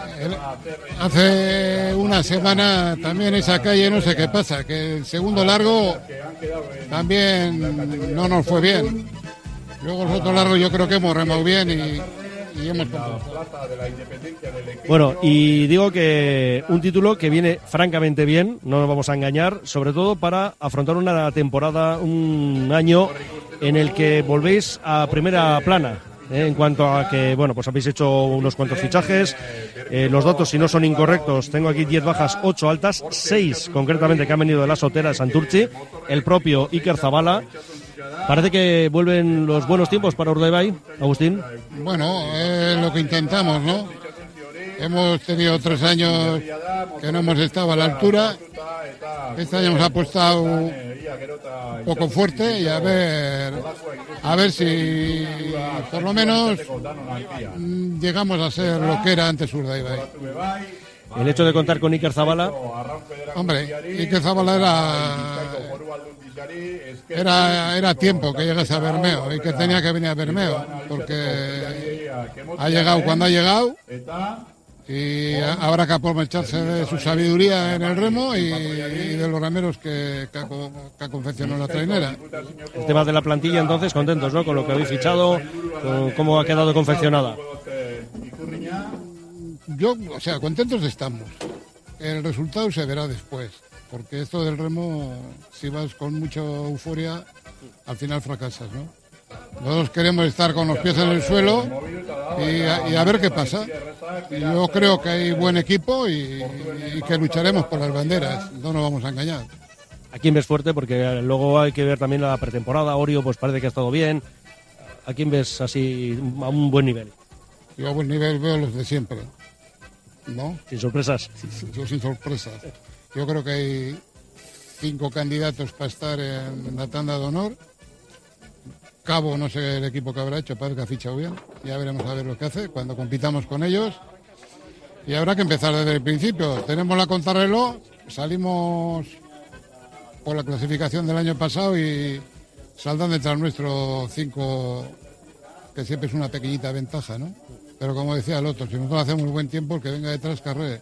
Hace una semana también esa calle no sé qué pasa, que el segundo largo también no nos fue bien. Luego el otro largo yo creo que hemos remado bien y hemos... Bueno, y digo que un título que viene francamente bien, no nos vamos a engañar, sobre todo para afrontar una temporada, un año en el que volvéis a primera plana. En cuanto a que, bueno, pues habéis hecho unos cuantos fichajes, los datos si no son incorrectos, tengo aquí 10 bajas, 8 altas, 6 concretamente que han venido de la Sotera de Santurtzi, el propio Iker Zabala. Parece que vuelven los buenos tiempos para Urdaibai, Agustín. Bueno, lo que intentamos, ¿no? Hemos tenido 3 años que no hemos estado a la altura. Este año hemos apostado un poco fuerte y a ver si por lo menos llegamos a ser lo que era antes Urdaibai. El hecho de contar con Iker Zabala. Hombre, Iker Zabala era tiempo que llegase a Bermeo y que tenía que venir a Bermeo porque ha llegado cuando ha llegado y habrá que aprovecharse de su sabiduría en el remo y de los remeros que ha confeccionado la trainera. El tema de la plantilla, entonces, contentos, ¿no? Con lo que habéis fichado, con cómo ha quedado confeccionada. Contentos estamos. El resultado se verá después, porque esto del remo, si vas con mucha euforia, al final fracasas, ¿no? Nosotros queremos estar con los pies en el suelo y a ver qué pasa. Yo creo que hay buen equipo y que lucharemos por las banderas, no nos vamos a engañar. ¿A quién ves fuerte? Porque luego hay que ver también la pretemporada. Orio pues parece que ha estado bien. ¿A quién ves así a un buen nivel? Yo a buen nivel veo los de siempre, ¿no? Sin sorpresas. Yo sin sorpresas. Yo creo que hay 5 candidatos para estar en la tanda de honor. Cabo, no sé el equipo que habrá hecho, parece que ha fichado bien. Ya veremos a ver lo que hace cuando compitamos con ellos. Y habrá que empezar desde el principio. Tenemos la contrarreloj, salimos por la clasificación del año pasado y saldrán detrás nuestro 5, que siempre es una pequeñita ventaja, ¿no? Pero como decía el otro, si nosotros hacemos buen tiempo, el que venga detrás carree.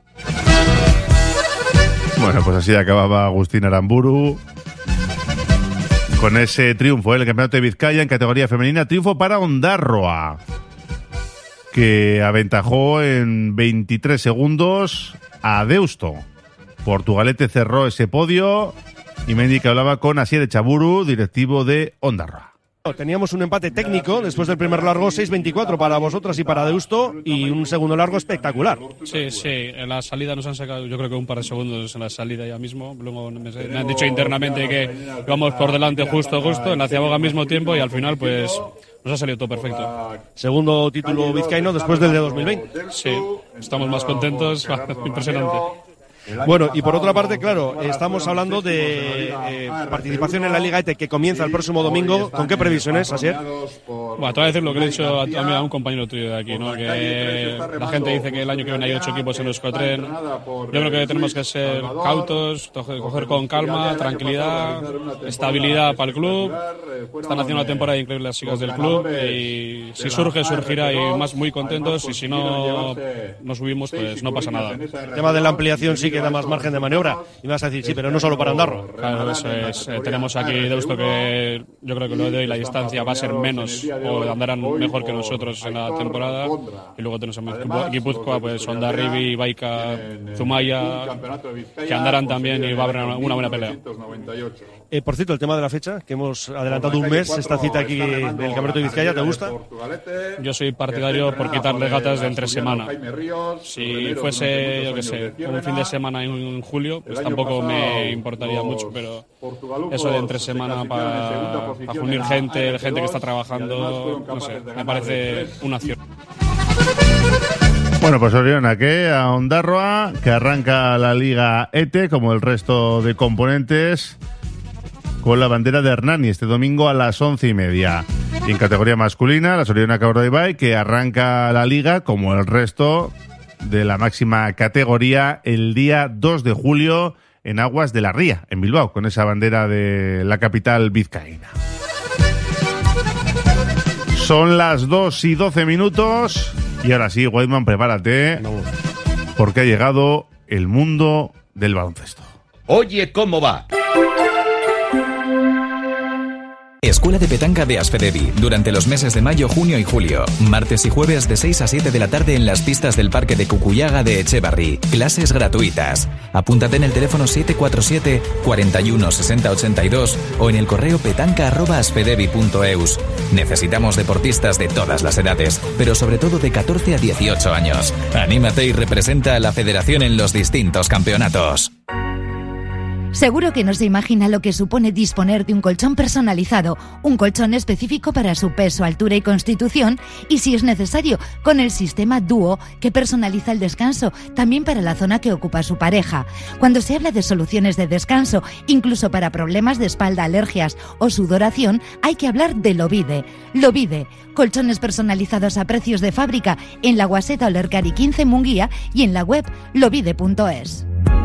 Bueno, pues así acababa Agustín Aramburu con ese triunfo en el Campeonato de Vizcaya en categoría femenina. Triunfo para Ondarroa, que aventajó en 23 segundos a Deusto. Portugalete cerró ese podio y Mendy, que hablaba con Asier Echaburu, directivo de Ondarroa. Teníamos un empate técnico después del primer largo, 6-24 para vosotras y para Deusto, y un segundo largo espectacular. Sí, en la salida nos han sacado, yo creo que un par de segundos en la salida ya mismo. Luego me han dicho internamente que íbamos por delante justo, en la ciaboga al mismo tiempo, y al final pues nos ha salido todo perfecto. Segundo título vizcaíno después del de 2020. Sí, estamos más contentos, impresionante. Bueno, y por otra parte, claro, estamos hablando de participación en la Liga ETE que comienza el próximo domingo. ¿Con qué previsiones, Asier? Bueno, te voy a decir lo que le he dicho a un compañero tuyo de aquí, ¿no? Que la gente dice que el año que viene hay 8 equipos en Euskotren. Yo creo que tenemos que ser cautos, coger con calma, tranquilidad, estabilidad para el club. Están haciendo una temporada increíble las chicas del club y si surge, surgirá, y más muy contentos, y si no subimos, pues no pasa nada. El tema de la ampliación sí que da más margen de maniobra, y me vas a decir, sí, pero no solo para Ondarroa. Claro, eso es. Tenemos aquí Deusto, que yo creo que lo de hoy la distancia va a ser menos, o andarán mejor que nosotros en la temporada, y luego tenemos a Guipúzcoa, pues Hondarribi, Baika, Zumaya, que andarán también, y va a haber una buena pelea. Por cierto, el tema de la fecha, que hemos adelantado un mes, esta cita aquí del Campeonato de Vizcaya, ¿te gusta? Yo soy partidario por quitarle gatas de entre semana. Si fuese, yo qué sé, un fin de semana en julio, pues tampoco me importaría mucho, pero eso de entre semana para unir gente que está trabajando, no sé, me parece una acción. Bueno, pues Oriona, que a Ondarroa, que arranca la Liga ETE, como el resto de componentes, con la bandera de Hernani este domingo a las 11:30. Y en categoría masculina, la Soriona Caordaibai, que arranca la Liga, como el resto de la máxima categoría, el día 2 de julio en Aguas de la Ría, en Bilbao, con esa bandera de la capital vizcaína. Son las 2:12 y ahora sí, Weidman, prepárate, porque ha llegado el mundo del baloncesto. Oye, ¿cómo va? Escuela de Petanca de Asfedevi, durante los meses de mayo, junio y julio. Martes y jueves de 6 a 7 de la tarde en las pistas del Parque de Cucuyaga de Echevarri. Clases gratuitas. Apúntate en el teléfono 747 41 60 82 o en el correo petanca@asfedevi.eus. Necesitamos deportistas de todas las edades, pero sobre todo de 14 a 18 años. Anímate y representa a la federación en los distintos campeonatos. Seguro que no se imagina lo que supone disponer de un colchón personalizado, un colchón específico para su peso, altura y constitución, y si es necesario, con el sistema Duo, que personaliza el descanso, también para la zona que ocupa su pareja. Cuando se habla de soluciones de descanso, incluso para problemas de espalda, alergias o sudoración, hay que hablar de Lovide. Lovide, colchones personalizados a precios de fábrica en la Guaseta Olercari 15 Munguía y en la web lovide.es.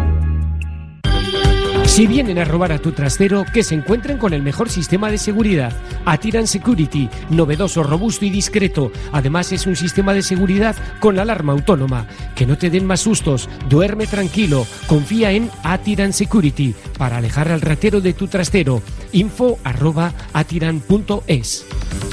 Si vienen a robar a tu trastero, que se encuentren con el mejor sistema de seguridad. Atiran Security, novedoso, robusto y discreto. Además es un sistema de seguridad con alarma autónoma. Que no te den más sustos, duerme tranquilo. Confía en Atiran Security para alejar al ratero de tu trastero. info@atiran.es.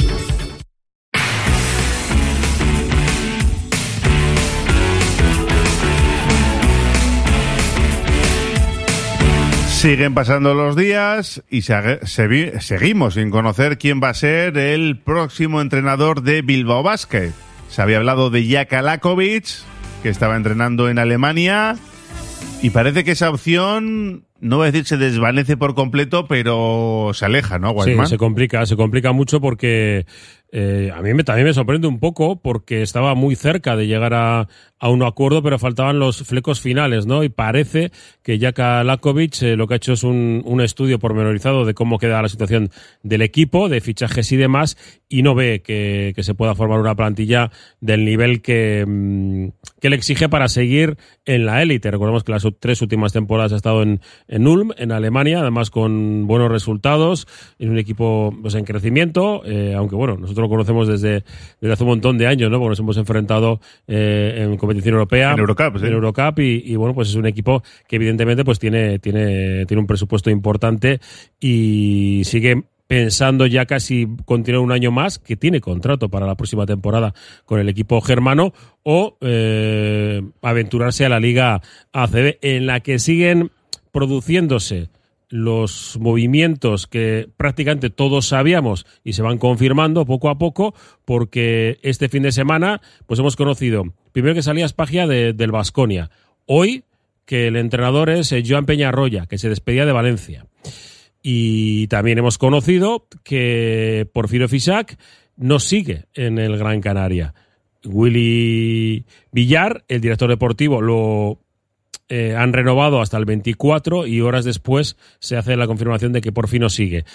Siguen pasando los días y seguimos sin conocer quién va a ser el próximo entrenador de Bilbao Basket. Se había hablado de Jaka Lakovic, que estaba entrenando en Alemania, y parece que esa opción, no voy a decir se desvanece por completo, pero se aleja, ¿no, Weidman? Sí, se complica mucho porque a mí también me sorprende un poco, porque estaba muy cerca de llegar a un acuerdo, pero faltaban los flecos finales, ¿no? Y parece que Jaka Lakovic lo que ha hecho es un estudio pormenorizado de cómo queda la situación del equipo, de fichajes y demás, y no ve que se pueda formar una plantilla del nivel que le exige para seguir en la élite. Recordemos que las 3 últimas temporadas ha estado en Ulm, en Alemania, además con buenos resultados, es un equipo pues en crecimiento, aunque bueno, nosotros lo conocemos desde hace un montón de años, ¿no? Porque nos hemos enfrentado en competición europea, en Eurocup, sí. En Eurocup y bueno, pues es un equipo que evidentemente pues tiene un presupuesto importante y sigue pensando ya casi continuar un año más, que tiene contrato para la próxima temporada con el equipo germano, o aventurarse a la Liga ACB, en la que siguen produciéndose los movimientos que prácticamente todos sabíamos y se van confirmando poco a poco, porque este fin de semana pues hemos conocido, primero que salía Spagia del Baskonia, hoy que el entrenador es Joan Peñarroya, que se despedía de Valencia, y también hemos conocido que Porfirio Fisac no sigue en el Gran Canaria. Willy Villar, el director deportivo, lo han renovado hasta el 24 y horas después se hace la confirmación de que por fin no sigue.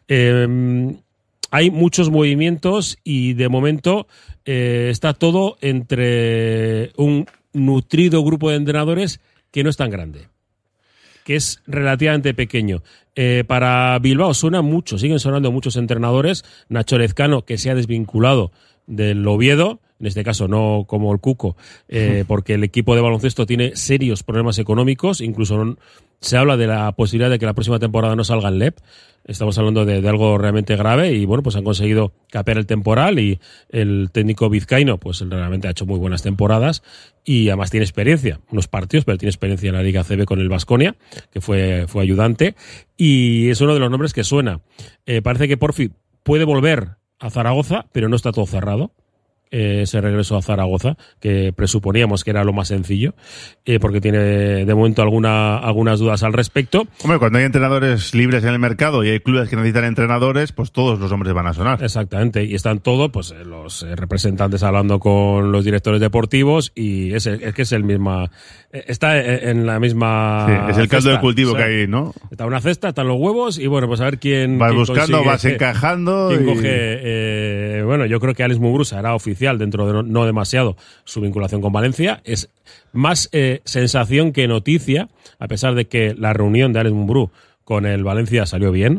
Hay muchos movimientos y de momento está todo entre un nutrido grupo de entrenadores que no es tan grande, que es relativamente pequeño. Para Bilbao siguen sonando muchos entrenadores. Nacho Lezcano, que se ha desvinculado del Oviedo, en este caso no como el Cuco, porque el equipo de baloncesto tiene serios problemas económicos, incluso se habla de la posibilidad de que la próxima temporada no salga en LEP. Estamos hablando de algo realmente grave y bueno, pues han conseguido capear el temporal y el técnico vizcaíno pues realmente ha hecho muy buenas temporadas y además tiene experiencia, unos partidos, pero tiene experiencia en la Liga CB con el Baskonia, que fue ayudante, y es uno de los nombres que suena. Parece que Porfi puede volver a Zaragoza, pero no está todo cerrado. Ese regreso a Zaragoza, que presuponíamos que era lo más sencillo, porque tiene de momento algunas dudas al respecto. Hombre, cuando hay entrenadores libres en el mercado y hay clubes que necesitan entrenadores, pues todos los hombres van a sonar. Exactamente, y están todos pues los representantes hablando con los directores deportivos y es que es el misma, está en la misma. Sí, es el caldo de cultivo, o sea, que hay, ¿no? Está una cesta, están los huevos y bueno, pues a ver quién. Vas quién buscando, consigue, vas encajando. Quién coge. Bueno, yo creo que Alex Muguruza hará oficial dentro de no demasiado su vinculación con Valencia. Es más sensación que noticia, a pesar de que la reunión de Alex Mumbrú con el Valencia salió bien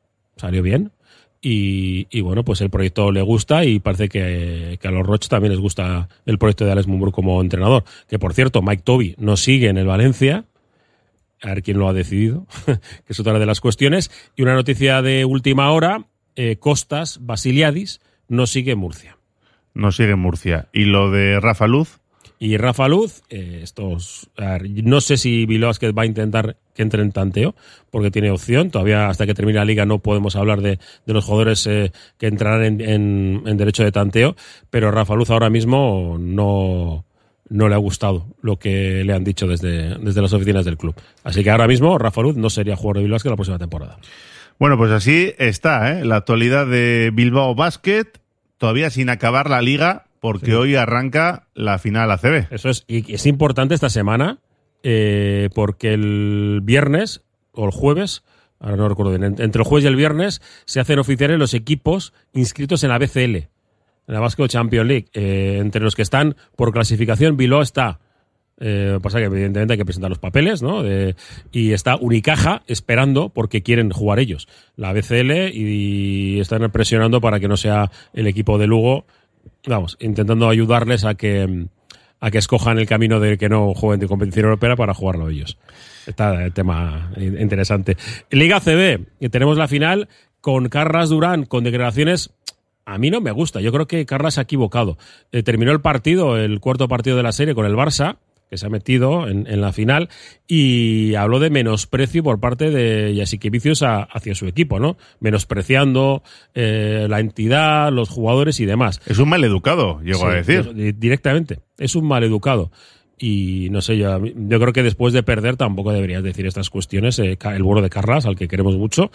y bueno, pues el proyecto le gusta y parece que a los Roch también les gusta el proyecto de Alex Mumbrú como entrenador, que por cierto Mike Toby no sigue en el Valencia, a ver quién lo ha decidido que es otra de las cuestiones. Y una noticia de última hora, Costas Basiliadis no sigue en Murcia. No sigue en Murcia. ¿Y lo de Rafa Luz? Y Rafa Luz, no sé si Bilbao Basket va a intentar que entre en tanteo, porque tiene opción. Todavía hasta que termine la liga no podemos hablar de los jugadores que entrarán en derecho de tanteo, pero Rafa Luz ahora mismo no le ha gustado lo que le han dicho desde las oficinas del club. Así que ahora mismo Rafa Luz no sería jugador de Bilbao Basket la próxima temporada. Bueno, pues así está, la actualidad de Bilbao Basket, todavía sin acabar la liga, porque sí, hoy arranca la final ACB. Eso es, y es importante esta semana, porque el viernes o el jueves, ahora no recuerdo bien, entre el jueves y el viernes se hacen oficiales los equipos inscritos en la BCL, en la Basket Champions League. Entre los que están por clasificación, Bilbao está. Pasa que evidentemente hay que presentar los papeles, ¿no? Y está Unicaja esperando porque quieren jugar ellos la BCL y están presionando para que no sea el equipo de Lugo, vamos, intentando ayudarles a que escojan el camino de que no jueguen de competición europea para jugarlo ellos. Está el tema interesante. Liga CB, tenemos la final con Carles Durán, con declaraciones. A mí no me gusta, yo creo que Carles se ha equivocado. Terminó el partido, el cuarto partido de la serie con el Barça, que se ha metido en la final, y habló de menosprecio por parte de Jasikevičius hacia su equipo, ¿no? Menospreciando la entidad, los jugadores y demás. Es un maleducado, llegó a decir. Directamente, es un maleducado. Y no sé, yo creo que después de perder tampoco deberías decir estas cuestiones, el bueno de Carles, al que queremos mucho,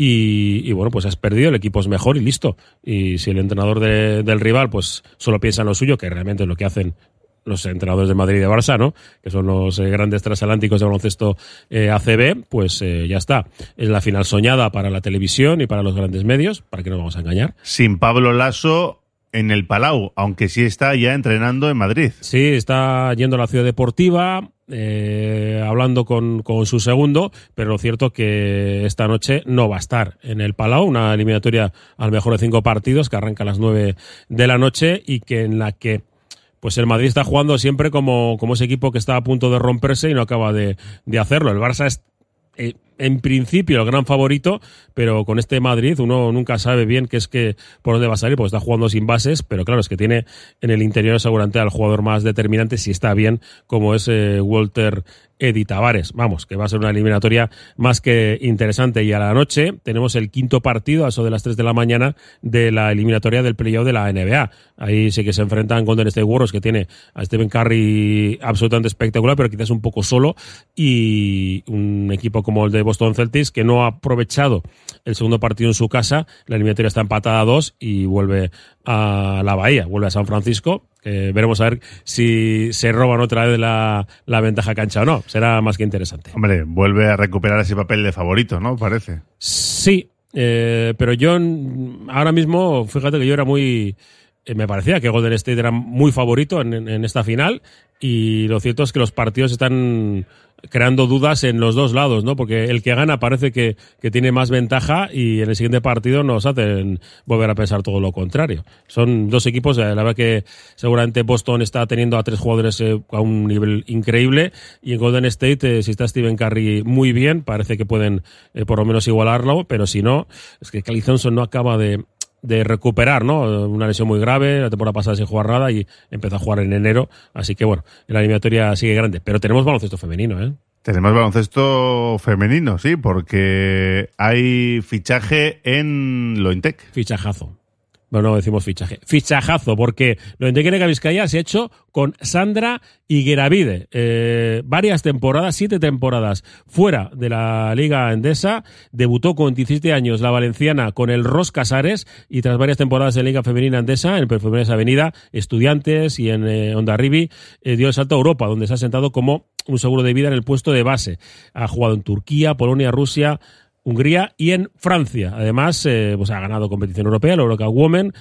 y bueno, pues has perdido, el equipo es mejor y listo. Y si el entrenador del rival pues solo piensa en lo suyo, que realmente es lo que hacen los entrenadores de Madrid y de Barça, ¿no? Que son los grandes transatlánticos de baloncesto ACB, pues ya está. Es la final soñada para la televisión y para los grandes medios, para que no nos vamos a engañar. Sin Pablo Lasso en el Palau, aunque sí está ya entrenando en Madrid. Sí, está yendo a la Ciudad Deportiva, hablando con su segundo, pero lo cierto que esta noche no va a estar en el Palau, una eliminatoria al mejor de 5 partidos que arranca a las 9 de la noche y que en la que pues el Madrid está jugando siempre como ese equipo que está a punto de romperse y no acaba de hacerlo. El Barça en principio el gran favorito, pero con este Madrid uno nunca sabe bien por dónde va a salir, porque está jugando sin bases, pero claro, es que tiene en el interior seguramente al jugador más determinante, si está bien, como es Walter Edi Tavares. Vamos, que va a ser una eliminatoria más que interesante. Y a la noche tenemos el quinto partido, a eso de las 3 de la mañana, de la eliminatoria del playoff de la NBA. Ahí sí que se enfrentan Golden State Warriors, que tiene a Stephen Curry absolutamente espectacular, pero quizás un poco solo, y un equipo como el de Boston Celtics, que no ha aprovechado el segundo partido en su casa. La eliminatoria está empatada a 2 y vuelve a la Bahía, vuelve a San Francisco. Veremos a ver si se roban otra vez la ventaja cancha o no. Será más que interesante. Hombre, vuelve a recuperar ese papel de favorito, ¿no? Parece. Sí, pero yo ahora mismo, fíjate que yo era muy... me parecía que Golden State era muy favorito en esta final, y lo cierto es que los partidos están creando dudas en los dos lados, ¿no? Porque el que gana parece que tiene más ventaja, y en el siguiente partido nos hacen volver a pensar todo lo contrario. Son dos equipos, la verdad que seguramente Boston está teniendo a 3 jugadores a un nivel increíble, y en Golden State, si está Stephen Curry muy bien, parece que pueden por lo menos igualarlo, pero si no, es que Klay Thompson no acaba de recuperar, ¿no? Una lesión muy grave, la temporada pasada sin jugar nada y empezó a jugar en enero, así que bueno, la eliminatoria sigue grande, pero tenemos baloncesto femenino, ¿eh? Tenemos baloncesto femenino, sí, porque hay fichaje en Lointec. Fichajazo. Bueno, no decimos fichaje. Fichajazo, porque Lointec Guernica Vizcaya se ha hecho con Sandra Higueravide. Varias temporadas, 7 temporadas fuera de la Liga Endesa. Debutó con 17 años la valenciana con el Ros Casares, y tras varias temporadas en Liga Femenina Endesa, en Perfumerías Avenida, Estudiantes y en Hondarribi, dio el salto a Europa, donde se ha sentado como un seguro de vida en el puesto de base. Ha jugado en Turquía, Polonia, Rusia, Hungría y en Francia. Además, pues ha ganado competición europea, la Eurocup Women,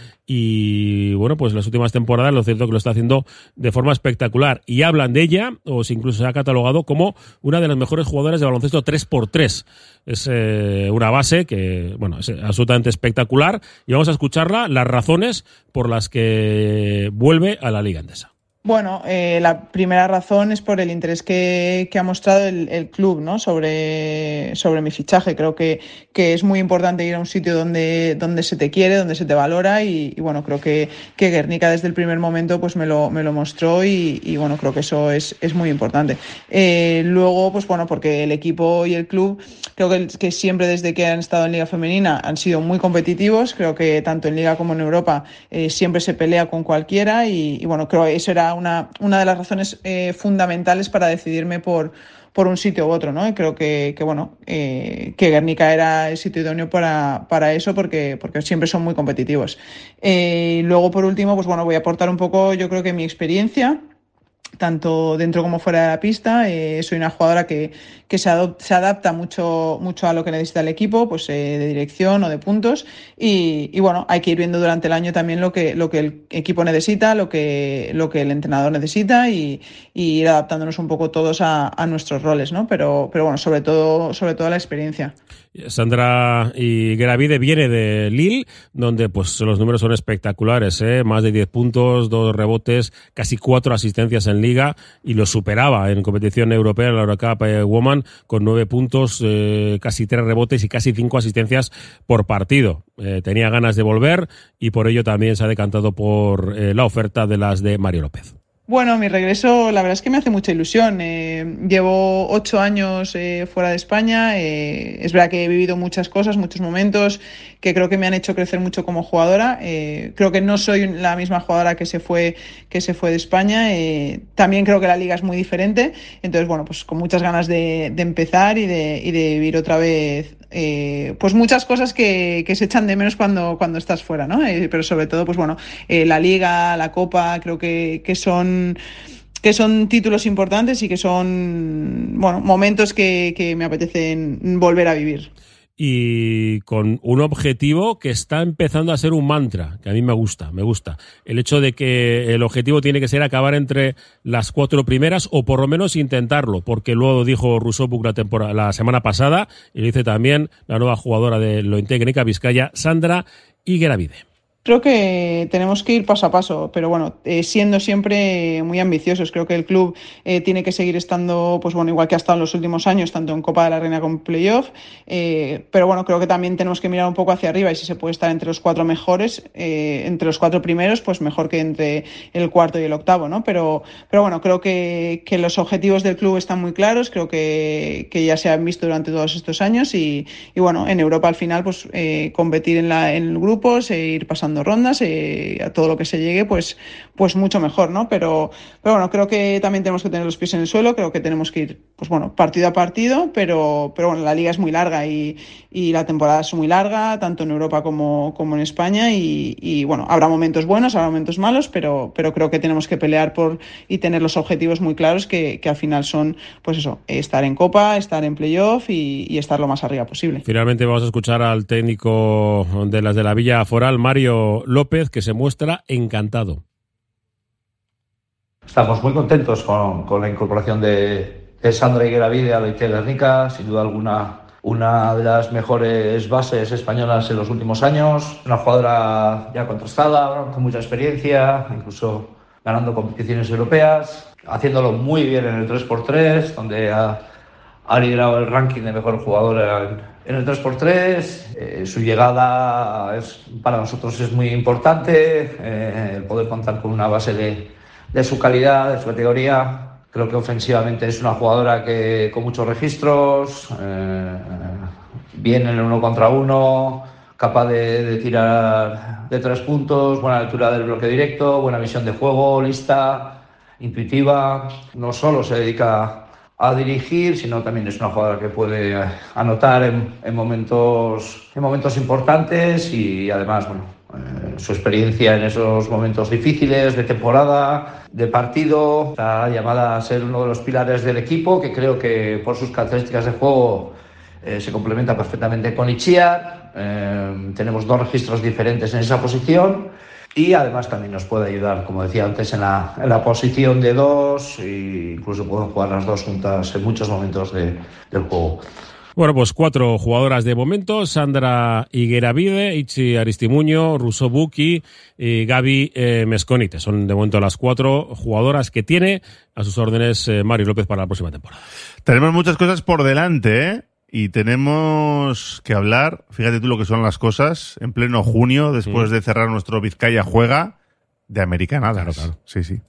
y bueno, pues las últimas temporadas lo cierto es que lo está haciendo de forma espectacular, y hablan de ella, o si incluso se ha catalogado como una de las mejores jugadoras de baloncesto 3x3. Es una base que, bueno, es absolutamente espectacular, y vamos a escucharla, las razones por las que vuelve a la Liga Endesa. Bueno, la primera razón es por el interés que ha mostrado el club, ¿no? sobre mi fichaje. Creo que es muy importante ir a un sitio donde se te quiere, donde se te valora, y bueno, creo que Guernica desde el primer momento pues me lo mostró, y bueno, creo que eso es muy importante. Luego, pues bueno, porque el equipo y el club creo que siempre desde que han estado en Liga Femenina han sido muy competitivos. Creo que tanto en Liga como en Europa siempre se pelea con cualquiera, y bueno, creo que eso era una de las razones fundamentales para decidirme por un sitio u otro, ¿no? Y creo que Guernica era el sitio idóneo para eso, porque siempre son muy competitivos. Luego, por último, pues bueno, voy a aportar un poco, yo creo que mi experiencia, tanto dentro como fuera de la pista. Soy una jugadora que se adapta mucho a lo que necesita el equipo, pues de dirección o de puntos, y bueno, hay que ir viendo durante el año también lo que el equipo necesita, lo que el entrenador necesita, y ir adaptándonos un poco todos a nuestros roles, ¿no? Pero bueno, sobre todo la experiencia. Sandra Higueravide viene de Lille, donde pues los números son espectaculares, más de 10 puntos, 2 rebotes, casi 4 asistencias en Liga, y lo superaba en competición europea en la Eurocup Woman con 9 puntos, casi 3 rebotes y casi 5 asistencias por partido. Tenía ganas de volver, y por ello también se ha decantado por la oferta de las de Mario López. Bueno, mi regreso la verdad es que me hace mucha ilusión. Llevo 8 años fuera de España. Es verdad que he vivido muchas cosas, muchos momentos que creo que me han hecho crecer mucho como jugadora. Creo que no soy la misma jugadora que se fue de España. También creo que la liga es muy diferente. Entonces, bueno, pues con muchas ganas de empezar y de vivir otra vez pues muchas cosas que se echan de menos cuando estás fuera, ¿no? Pero sobre todo, pues bueno, la liga, la copa, creo que son títulos importantes, y que son, bueno, momentos que me apetecen volver a vivir. Y con un objetivo que está empezando a ser un mantra, que a mí me gusta. El hecho de que el objetivo tiene que ser acabar entre las 4 primeras, o por lo menos intentarlo, porque luego dijo Rusopuk la semana pasada, y lo dice también la nueva jugadora de Lointec Guernica Vizcaya, Sandra Higueravide. Creo que tenemos que ir paso a paso, pero bueno, siendo siempre muy ambiciosos. Creo que el club tiene que seguir estando, pues bueno, igual que ha estado en los últimos años, tanto en Copa de la Reina como en Playoff, pero bueno, creo que también tenemos que mirar un poco hacia arriba y si se puede estar entre los 4 mejores, entre los 4 primeros, pues mejor que entre el cuarto y el octavo, ¿no? Pero bueno, creo que los objetivos del club están muy claros, creo que ya se han visto durante todos estos años y bueno, en Europa al final, pues competir en grupos, ir pasando rondas, a todo lo que se llegue, pues mucho mejor, ¿no? Pero bueno, creo que también tenemos que tener los pies en el suelo, creo que tenemos que ir, pues bueno, partido a partido, pero bueno, la liga es muy larga y la temporada es muy larga, tanto en Europa como en España y bueno, habrá momentos buenos, habrá momentos malos, pero creo que tenemos que pelear por y tener los objetivos muy claros que al final son, pues eso, estar en Copa, estar en Playoff y estar lo más arriba posible. Finalmente vamos a escuchar al técnico de las de la Villa Foral, Mario López, que se muestra encantado. Estamos muy contentos con la incorporación de Sandra Higueravide a la IT Guernica, sin duda alguna una de las mejores bases españolas en los últimos años, una jugadora ya contrastada, con mucha experiencia, incluso ganando competiciones europeas, haciéndolo muy bien en el 3x3, donde ha liderado el ranking de mejor jugadora en el 3x3. Su llegada para nosotros es muy importante, el poder contar con una base de su calidad, de su categoría. Creo que ofensivamente es una jugadora que con muchos registros, bien en el 1 contra 1, capaz de tirar de 3 puntos, buena lectura del bloque directo, buena visión de juego, lista, intuitiva. No solo se dedica a dirigir, sino también es una jugadora que puede anotar en momentos importantes y además, bueno, su experiencia en esos momentos difíciles de temporada, de partido, está llamada a ser uno de los pilares del equipo, que creo que por sus características de juego se complementa perfectamente con Itziar. Tenemos 2 registros diferentes en esa posición y además también nos puede ayudar, como decía antes, en la posición de 2 e incluso pueden jugar las 2 juntas en muchos momentos del juego. Bueno, pues 4 jugadoras de momento: Sandra Higueravide, Itzi Aristimuño, Rousseau Buki y Gaby Mesconite. Son de momento las 4 jugadoras que tiene a sus órdenes Mario López para la próxima temporada. Tenemos muchas cosas por delante, ¿eh? Y tenemos que hablar, fíjate tú lo que son las cosas, en pleno junio, después de cerrar nuestro Vizcaya Juega, de americanadas. Claro. Sí.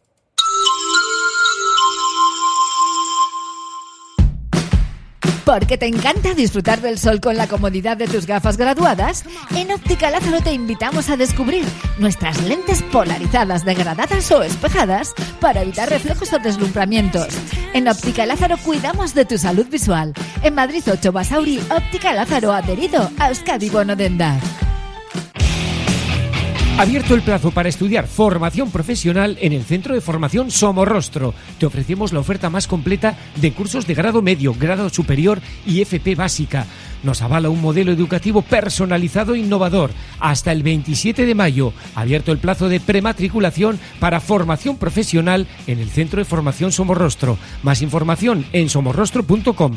Porque te encanta disfrutar del sol con la comodidad de tus gafas graduadas, en Óptica Lázaro te invitamos a descubrir nuestras lentes polarizadas, degradadas o espejadas para evitar reflejos o deslumbramientos. En Óptica Lázaro cuidamos de tu salud visual. En Madrid 8 Basauri, Óptica Lázaro, adherido a Euskadi Bono Denda. Abierto el plazo para estudiar formación profesional en el Centro de Formación Somorrostro. Te ofrecemos la oferta más completa de cursos de grado medio, grado superior y FP básica. Nos avala un modelo educativo personalizado e innovador. Hasta el 27 de mayo, abierto el plazo de prematriculación para formación profesional en el Centro de Formación Somorrostro. Más información en somorrostro.com.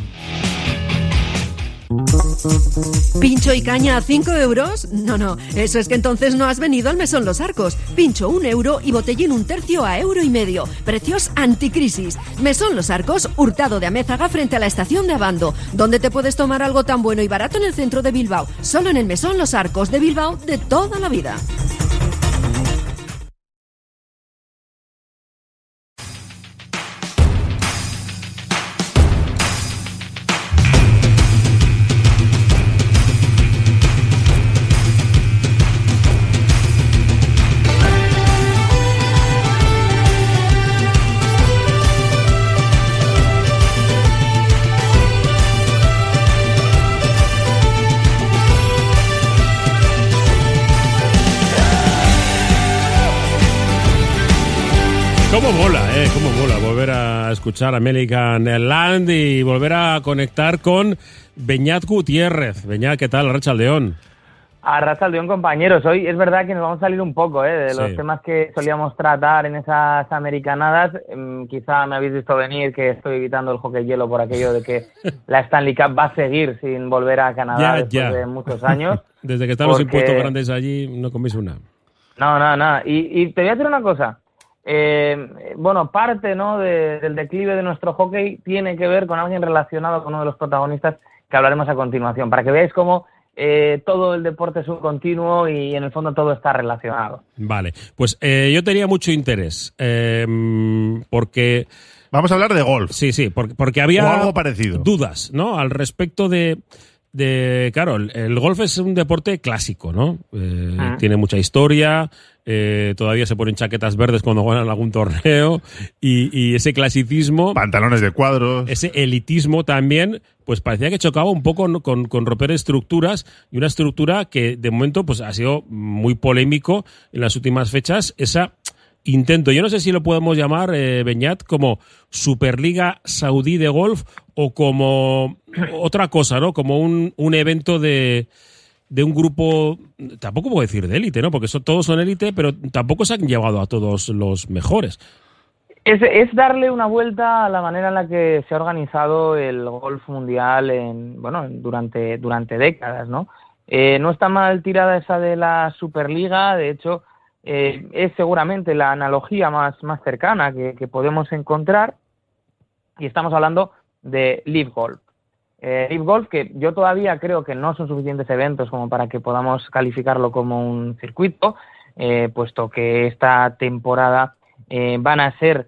¿Pincho y caña a 5 euros? No, eso es que entonces no has venido al Mesón Los Arcos. Pincho 1 euro y botellín 1/3 a €1,50. Precios anticrisis. Mesón Los Arcos, Hurtado de Amézaga frente a la estación de Abando. ¿Dónde te puedes tomar algo tan bueno y barato? En el centro de Bilbao. Solo en el Mesón Los Arcos de Bilbao de toda la vida. Cómo mola volver a escuchar American Land y volver a conectar con Beñat Gutiérrez. Beñat, ¿qué tal? Arratsaldeon. Arratsaldeon, compañeros. Hoy es verdad que nos vamos a salir un poco de los temas que solíamos tratar en esas americanadas. Quizá me habéis visto venir que estoy evitando el hockey hielo por aquello de que la Stanley Cup va a seguir sin volver a Canadá después de muchos años. Desde que están los impuestos grandes allí, no coméis una. No. Y te voy a decir una cosa. Bueno, parte, ¿no?, del declive de nuestro hockey tiene que ver con alguien relacionado con uno de los protagonistas que hablaremos a continuación, para que veáis cómo todo el deporte es un continuo y en el fondo todo está relacionado. Vale, pues yo tenía mucho interés, porque... Vamos a hablar de golf. Sí, porque había o algo parecido. Dudas, ¿no?, al respecto de claro, el golf es un deporte clásico, ¿no? Tiene mucha historia, todavía se ponen chaquetas verdes cuando ganan algún torneo, y ese clasicismo... Pantalones de cuadros. Ese elitismo también, pues parecía que chocaba un poco con romper estructuras, y una estructura que de momento pues ha sido muy polémico en las últimas fechas, esa... intento, yo no sé si lo podemos llamar, Beñat, como Superliga Saudí de Golf o como otra cosa, ¿no? Como un evento de un grupo, tampoco puedo decir de élite, ¿no? Porque todos son élite, pero tampoco se han llevado a todos los mejores. Es darle una vuelta a la manera en la que se ha organizado el golf mundial durante décadas, ¿no? No está mal tirada esa de la Superliga, de hecho... es seguramente la analogía más cercana que podemos encontrar, y estamos hablando de Live Golf. Live Golf, que yo todavía creo que no son suficientes eventos como para que podamos calificarlo como un circuito, puesto que esta temporada van a ser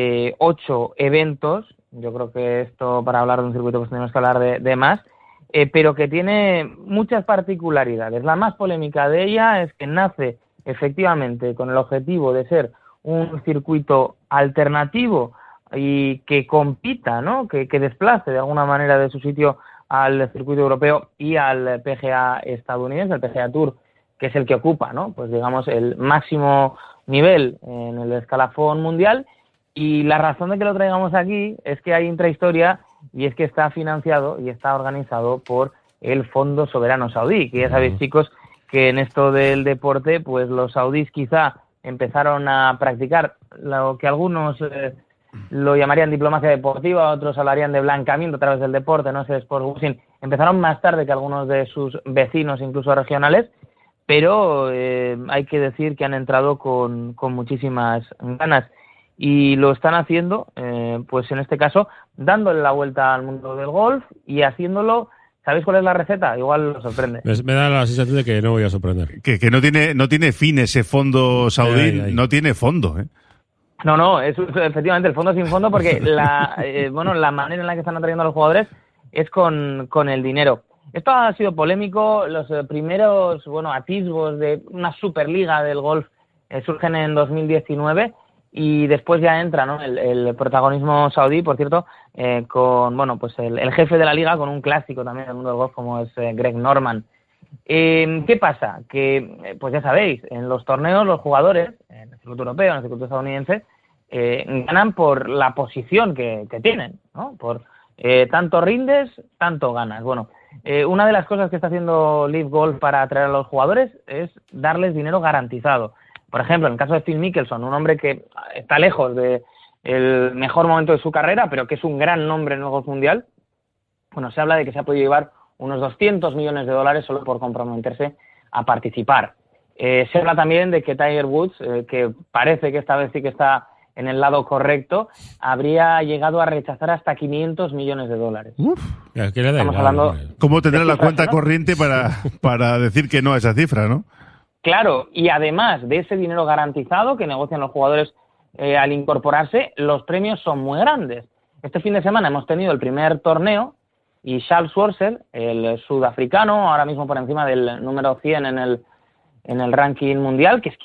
8 eventos. Yo creo que esto, para hablar de un circuito, pues tenemos que hablar de más, pero que tiene muchas particularidades. La más polémica de ella es que nace efectivamente con el objetivo de ser un circuito alternativo y que compita, ¿no?, que desplace de alguna manera de su sitio al circuito europeo y al PGA estadounidense, el PGA Tour, que es el que ocupa, ¿no?, pues digamos el máximo nivel en el escalafón mundial. Y la razón de que lo traigamos aquí es que hay intrahistoria, y es que está financiado y está organizado por el Fondo Soberano Saudí, que ya sabéis, chicos, que en esto del deporte, pues los saudíes quizá empezaron a practicar lo que algunos lo llamarían diplomacia deportiva, otros hablarían de blanqueamiento a través del deporte, no sé, sportswashing. Empezaron más tarde que algunos de sus vecinos, incluso regionales, pero hay que decir que han entrado con muchísimas ganas, y lo están haciendo, pues en este caso, dándole la vuelta al mundo del golf y haciéndolo. ¿Sabéis cuál es la receta? Igual os sorprende. Me da la sensación de que no voy a sorprender. Que no tiene fin ese fondo saudí, no tiene fondo, ¿eh? No, es efectivamente el fondo sin fondo, porque la manera en la que están atrayendo a los jugadores es con el dinero. Esto ha sido polémico. Los primeros atisbos de una superliga del golf surgen en 2019, y después ya entra, ¿no?, el protagonismo saudí, por cierto, con el jefe de la liga, con un clásico también del mundo del golf como es Greg Norman. ¿Qué pasa? Que, pues ya sabéis, en los torneos los jugadores, en el circuito europeo, en el circuito estadounidense, ganan por la posición que tienen, ¿no? Por tanto rindes, tanto ganas. Bueno, una de las cosas que está haciendo Live Golf para atraer a los jugadores es darles dinero garantizado. Por ejemplo, en el caso de Phil Mickelson, un hombre que está lejos de el mejor momento de su carrera, pero que es un gran nombre en el golf mundial, bueno, se habla de que se ha podido llevar unos $200 millones solo por comprometerse a participar. Se habla también de que Tiger Woods, que parece que esta vez sí que está en el lado correcto, habría llegado a rechazar hasta $500 millones. Estamos hablando. ¿Cómo tendrá la cuenta corriente para decir que no a esa cifra, no? Claro, y además de ese dinero garantizado que negocian los jugadores al incorporarse, los premios son muy grandes. Este fin de semana hemos tenido el primer torneo, y Charles Schwartzel, el sudafricano, ahora mismo por encima del número 100 en el ranking mundial, que es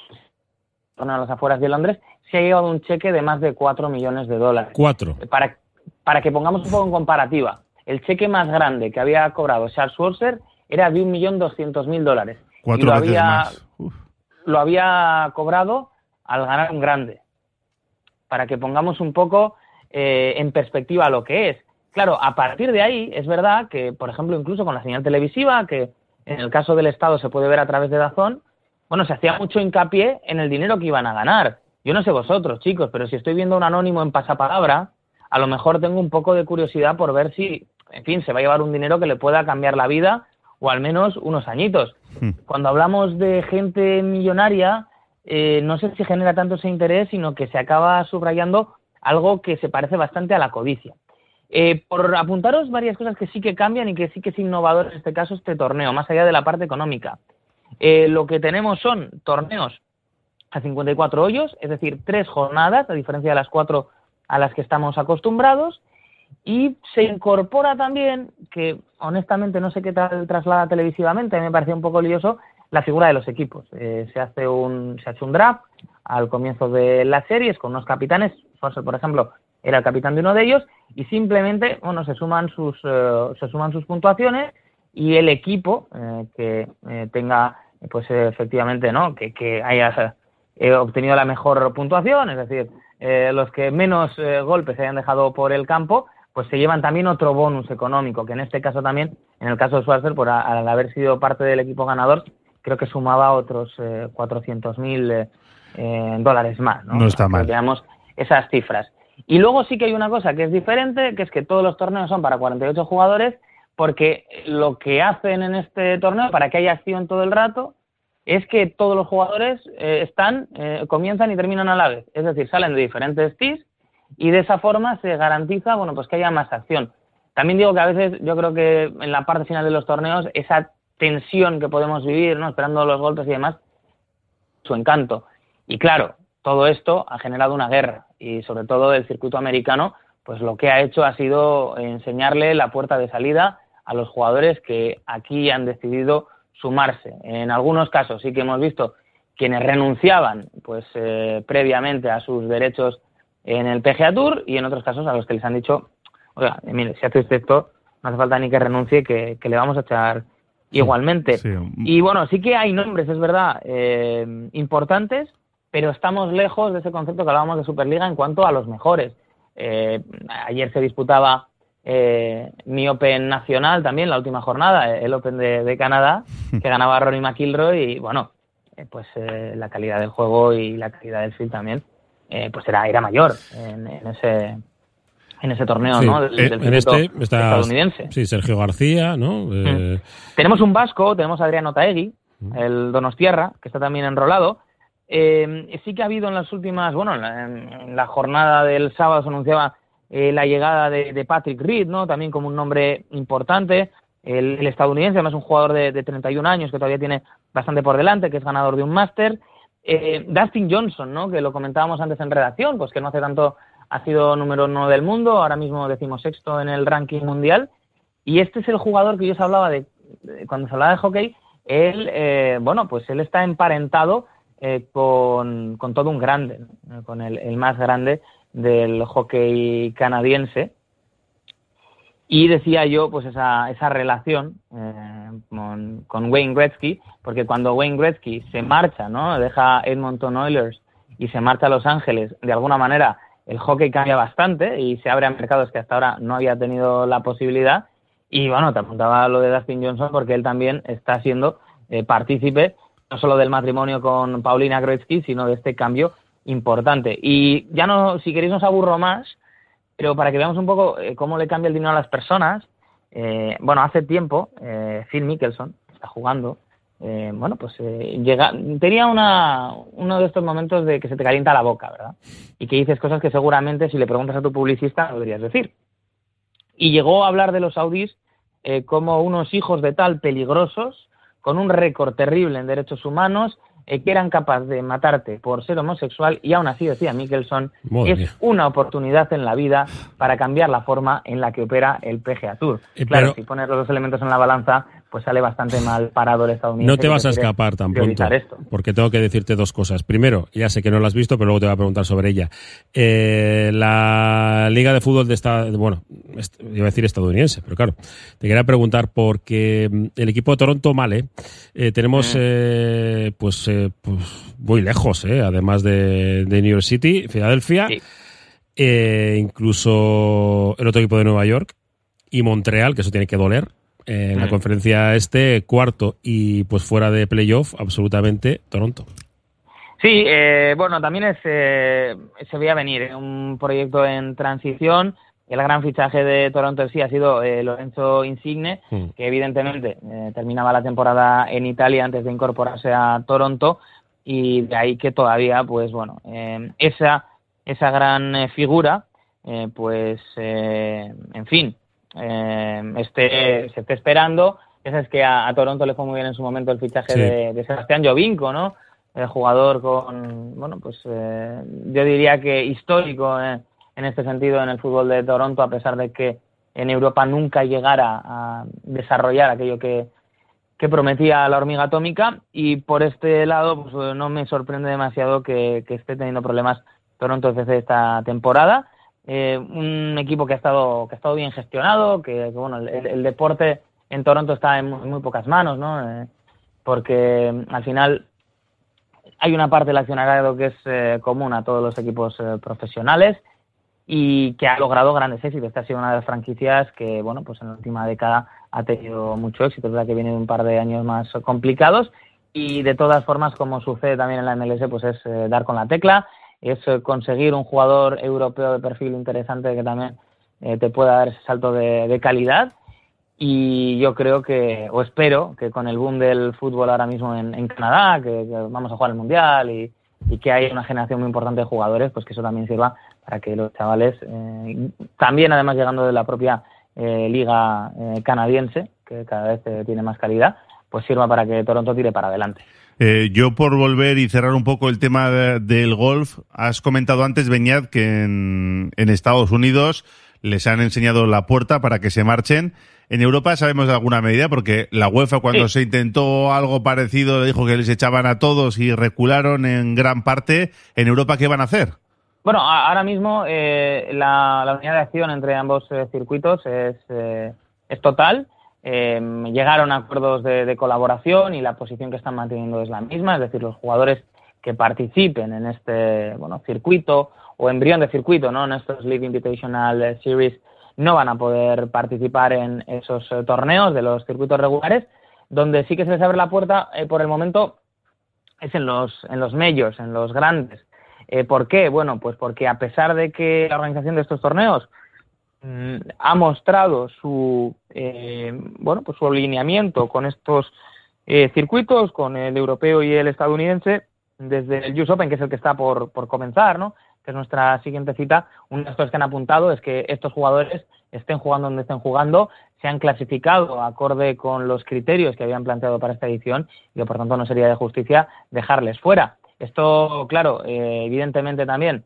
a las afueras de Londres, se ha llevado un cheque de más de $4 millones. 4. Para que pongamos un poco en comparativa, el cheque más grande que había cobrado Charles Schwartzel era de $1.200.000. 4 veces más. Lo había cobrado al ganar un grande. Para que pongamos un poco en perspectiva lo que es. Claro, a partir de ahí es verdad que, por ejemplo, incluso con la señal televisiva, que en el caso del Estado se puede ver a través de DAZN, se hacía mucho hincapié en el dinero que iban a ganar. Yo no sé vosotros, chicos, pero si estoy viendo un anónimo en Pasapalabra, a lo mejor tengo un poco de curiosidad por ver si, en fin, se va a llevar un dinero que le pueda cambiar la vida, o al menos unos añitos. Cuando hablamos de gente millonaria, no sé si genera tanto ese interés, sino que se acaba subrayando algo que se parece bastante a la codicia. Por apuntaros varias cosas que sí que cambian y que sí que es innovador en este caso este torneo, más allá de la parte económica. Lo que tenemos son torneos a 54 hoyos, es decir, 3 jornadas, a diferencia de las 4 a las que estamos acostumbrados, y se incorpora también, que honestamente no sé qué tal traslada televisivamente, a mí me parecía un poco lioso, la figura de los equipos. Se ha hecho un draft al comienzo de las series con unos capitanes. Schwarzer, por ejemplo, era el capitán de uno de ellos, y simplemente, bueno, se suman sus puntuaciones, y el equipo que tenga, pues efectivamente, ¿no?, que haya obtenido la mejor puntuación, es decir, los que menos golpes hayan dejado por el campo, pues se llevan también otro bonus económico, que en este caso también, en el caso de Schwarzer, por al haber sido parte del equipo ganador, creo que sumaba otros $400,000 más, ¿no? No está mal. Veamos esas cifras. Y luego sí que hay una cosa que es diferente, que es que todos los torneos son para 48 jugadores, porque lo que hacen en este torneo, para que haya acción todo el rato, es que todos los jugadores comienzan y terminan a la vez. Es decir, salen de diferentes tees, y de esa forma se garantiza, bueno, pues que haya más acción. También digo que a veces yo creo que en la parte final de los torneos, esa tensión que podemos vivir, ¿no?, esperando los golpes y demás, su encanto. Y claro, todo esto ha generado una guerra, y sobre todo el circuito americano, pues lo que ha hecho ha sido enseñarle la puerta de salida a los jugadores que aquí han decidido sumarse. En algunos casos sí que hemos visto quienes renunciaban, pues previamente a sus derechos en el PGA Tour, y en otros casos a los que les han dicho, oiga, mire, si hace usted esto, no hace falta ni que renuncie, que le vamos a echar igualmente. Sí. Y bueno, sí que hay nombres, es verdad, importantes, pero estamos lejos de ese concepto que hablábamos de Superliga en cuanto a los mejores. Ayer se disputaba mi Open nacional también, la última jornada, el Open de Canadá, que ganaba Rory McIlroy, y bueno, pues la calidad del juego y la calidad del field también, pues era mayor en ese torneo, sí, ¿no? Del estadounidense. Sí, Sergio García, ¿no? Tenemos un vasco, tenemos a Adrián Otaegui, el donostiarra, que está también enrolado. Sí que ha habido en las últimas, bueno, en la jornada del sábado se anunciaba la llegada de Patrick Reed, ¿no?, también como un nombre importante. El estadounidense, además un jugador de 31 años que todavía tiene bastante por delante, que es ganador de un máster. Dustin Johnson, ¿no?, que lo comentábamos antes en redacción, pues que no hace tanto ha sido número 1 del mundo, ahora mismo 16º en el ranking mundial, y este es el jugador que yo os hablaba de cuando se hablaba de hockey. Él, bueno, pues él está emparentado con todo un grande, ¿no?, con el más grande del hockey canadiense. Y decía yo, pues esa relación con Wayne Gretzky, porque cuando Wayne Gretzky se marcha, ¿no?, deja Edmonton Oilers y se marcha a Los Ángeles, de alguna manera el hockey cambia bastante y se abre a mercados que hasta ahora no había tenido la posibilidad. Y bueno, te apuntaba lo de Dustin Johnson porque él también está siendo partícipe no solo del matrimonio con Paulina Gretzky, sino de este cambio importante. Y ya no, si queréis, no os aburro más, pero para que veamos un poco cómo le cambia el dinero a las personas, bueno, hace tiempo Phil Mickelson está jugando, bueno, pues tenía uno de estos momentos de que se te calienta la boca, ¿verdad? Y que dices cosas que seguramente si le preguntas a tu publicista no deberías decir. Y llegó a hablar de los saudíes como unos hijos de tal peligrosos, con un récord terrible en derechos humanos, que eran capaces de matarte por ser homosexual, y aún así, decía Mickelson, es una oportunidad en la vida para cambiar la forma en la que opera el PGA Tour. Claro, pero si pones los dos elementos en la balanza, pues sale bastante mal parado el estadounidense. No te vas a escapar tan pronto, porque tengo que decirte dos cosas. Primero, ya sé que no la has visto, pero luego te voy a preguntar sobre ella. La Liga de Fútbol iba a decir estadounidense, pero claro, te quería preguntar porque el equipo de Toronto, tenemos pues muy lejos, además de New York City, Filadelfia, sí. Incluso el otro equipo de Nueva York y Montreal, que eso tiene que doler. En la conferencia cuarto, y pues fuera de playoff, absolutamente Toronto. Sí, bueno, también se veía venir un proyecto en transición. El gran fichaje de Toronto sí ha sido Lorenzo Insigne, que evidentemente terminaba la temporada en Italia antes de incorporarse a Toronto, y de ahí que todavía, pues bueno, esa gran figura, pues, en fin, se esté esperando. Esa es que a Toronto le fue muy bien en su momento el fichaje de Sebastián Giovinco, ¿no? El jugador con, bueno, pues yo diría que histórico en este sentido en el fútbol de Toronto, a pesar de que en Europa nunca llegara a desarrollar aquello que prometía la hormiga atómica. Y por este lado, pues no me sorprende demasiado que esté teniendo problemas Toronto FC esta temporada. Un equipo que ha estado bien gestionado, que bueno, el deporte en Toronto está en muy pocas manos, ¿no? Porque al final hay una parte del accionariado que es común a todos los equipos profesionales y que ha logrado grandes éxitos. Esta ha sido una de las franquicias que, bueno, pues en la última década ha tenido mucho éxito. Es verdad que viene de un par de años más complicados y de todas formas, como sucede también en la MLS, pues es dar con la tecla, es conseguir un jugador europeo de perfil interesante que también te pueda dar ese salto de calidad. Y yo creo que, o espero, que con el boom del fútbol ahora mismo en Canadá, que vamos a jugar el Mundial y que hay una generación muy importante de jugadores, pues que eso también sirva para que los chavales, también además llegando de la propia liga canadiense, que cada vez tiene más calidad, pues sirva para que Toronto tire para adelante. Yo por volver y cerrar un poco el tema del golf, has comentado antes, Beñat, que en Estados Unidos les han enseñado la puerta para que se marchen. En Europa sabemos de alguna medida, porque la UEFA cuando se intentó algo parecido le dijo que les echaban a todos y recularon en gran parte. ¿En Europa qué van a hacer? Bueno, ahora mismo la unidad de acción entre ambos circuitos es total. Llegaron a acuerdos de colaboración y la posición que están manteniendo es la misma, es decir, los jugadores que participen en este circuito o embrión de circuito, ¿no? En estos League Invitational Series no van a poder participar en esos torneos de los circuitos regulares. Donde sí que se les abre la puerta por el momento es en los majors, en los grandes. ¿Por qué? Bueno, pues porque a pesar de que la organización de estos torneos ha mostrado su alineamiento con estos circuitos, con el europeo y el estadounidense, desde el US Open, que es el que está por comenzar, ¿no? Que es nuestra siguiente cita, una de las cosas que han apuntado es que estos jugadores estén jugando donde estén jugando, se han clasificado acorde con los criterios que habían planteado para esta edición y que por tanto no sería de justicia dejarles fuera. Esto, claro, evidentemente también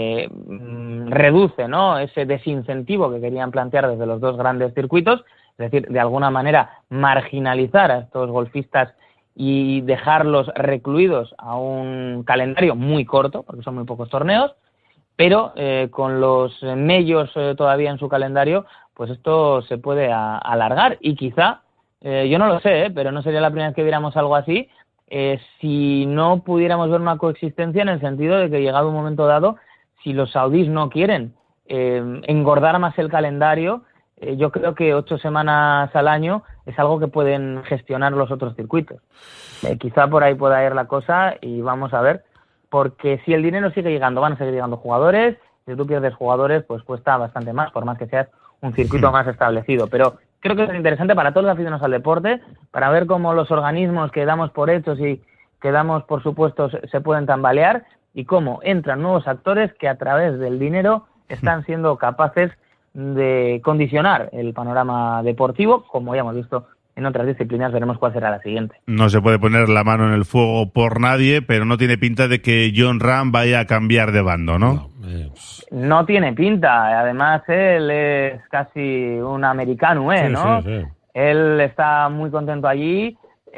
reduce, ¿no?, ese desincentivo que querían plantear desde los dos grandes circuitos, es decir, de alguna manera marginalizar a estos golfistas y dejarlos recluidos a un calendario muy corto, porque son muy pocos torneos, pero con los majors todavía en su calendario, pues esto se puede alargar y quizá, yo no lo sé, pero no sería la primera vez que viéramos algo así, si no pudiéramos ver una coexistencia en el sentido de que llegado un momento dado, si los saudíes no quieren engordar más el calendario, yo creo que 8 semanas al año es algo que pueden gestionar los otros circuitos. Quizá por ahí pueda ir la cosa y vamos a ver, porque si el dinero sigue llegando, van a seguir llegando jugadores, si tú pierdes jugadores, pues cuesta bastante más, por más que seas un circuito más establecido. Pero creo que es interesante para todos los aficionados al deporte, para ver cómo los organismos que damos por hechos y que damos por supuestos se pueden tambalear y cómo entran nuevos actores que a través del dinero están siendo capaces de condicionar el panorama deportivo, como ya hemos visto en otras disciplinas. Veremos cuál será la siguiente. No se puede poner la mano en el fuego por nadie, pero no tiene pinta de que Jon Rahm vaya a cambiar de bando, ¿no? No tiene pinta. Además, él es casi un americano, ¿no? Sí. Él está muy contento allí.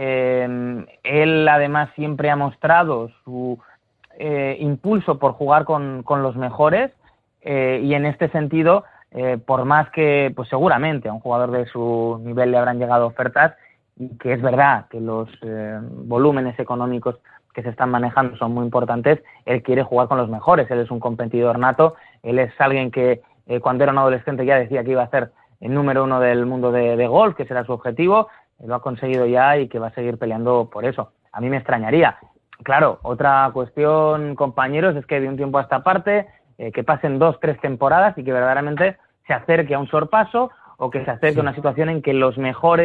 Él, además, siempre ha mostrado su impulso por jugar con los mejores y en este sentido, por más que, pues seguramente a un jugador de su nivel le habrán llegado ofertas, y que es verdad que los volúmenes económicos que se están manejando son muy importantes, él quiere jugar con los mejores, él es un competidor nato, él es alguien que cuando era un adolescente ya decía que iba a ser el número 1 del mundo de golf, que será su objetivo, lo ha conseguido ya y que va a seguir peleando por eso. A mí me extrañaría. Claro, otra cuestión, compañeros, es que de un tiempo a esta parte, que pasen 2-3 temporadas y que verdaderamente se acerque a un sorpaso o que se acerque a una situación en que los mejores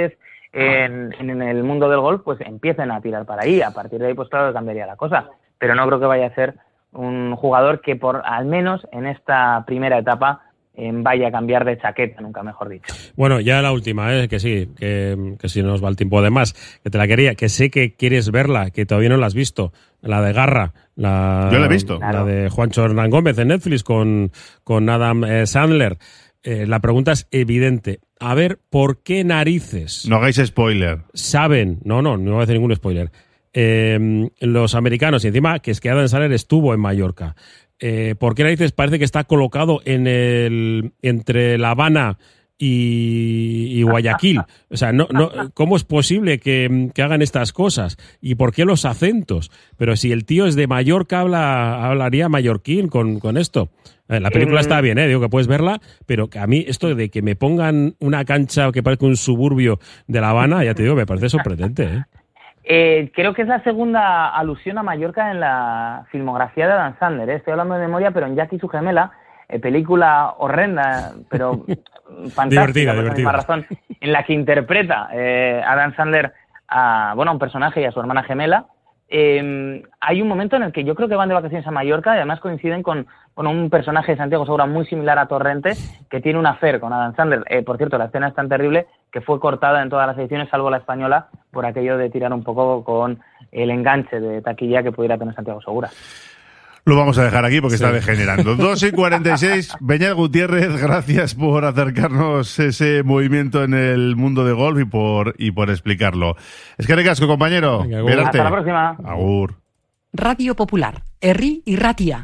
en el mundo del golf, pues empiecen a tirar para ahí. A partir de ahí, pues claro, cambiaría la cosa. Pero no creo que vaya a ser un jugador que al menos en esta primera etapa vaya a cambiar de chaqueta, nunca mejor dicho. Bueno, ya la última, que sí, que si nos va el tiempo de más, que te la quería, que sé que quieres verla, que todavía no la has visto, la de Garra. Yo la he visto. La de Juancho Hernán Gómez en Netflix con Adam Sandler. La pregunta es evidente. A ver, ¿por qué narices? No hagáis spoiler. Saben, no voy a hacer ningún spoiler. Los americanos, y encima que es que Adam Sandler estuvo en Mallorca. ¿Por qué narices parece que está colocado entre La Habana y Guayaquil? O sea, ¿cómo es posible que hagan estas cosas? ¿Y por qué los acentos? Pero si el tío es de Mallorca, hablaría mallorquín con esto. La película está bien, digo que puedes verla, pero que a mí esto de que me pongan una cancha que parezca un suburbio de La Habana, ya te digo, me parece sorprendente, Creo que es la segunda alusión a Mallorca en la filmografía de Adam Sandler. Estoy hablando de memoria, pero en Jackie y su gemela, película horrenda, pero fantástica, por la misma razón, en la que interpreta Adam Sandler a un personaje y a su hermana gemela. Hay un momento en el que yo creo que van de vacaciones a Mallorca y además coinciden con un personaje de Santiago Segura muy similar a Torrente que tiene un affair con Adam Sandler. Por cierto, la escena es tan terrible que fue cortada en todas las ediciones, salvo la española, por aquello de tirar un poco con el enganche de taquilla que pudiera tener Santiago Segura. Lo vamos a dejar aquí porque está degenerando. 2:46. Beñat Gutiérrez, gracias por acercarnos ese movimiento en el mundo de golf y por explicarlo. Es que ricasco, compañero. Hasta la próxima. Agur. Radio Popular, Herri y Ratia.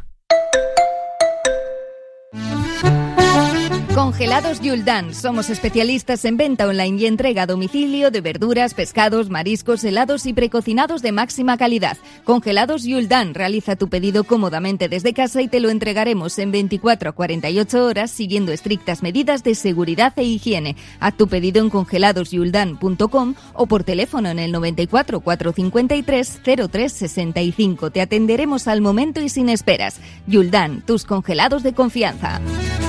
Congelados Yuldan. Somos especialistas en venta online y entrega a domicilio de verduras, pescados, mariscos, helados y precocinados de máxima calidad. Congelados Yuldan. Realiza tu pedido cómodamente desde casa y te lo entregaremos en 24 a 48 horas siguiendo estrictas medidas de seguridad e higiene. Haz tu pedido en congeladosyuldan.com o por teléfono en el 94 453 0365. Te atenderemos al momento y sin esperas. Yuldan, tus congelados de confianza.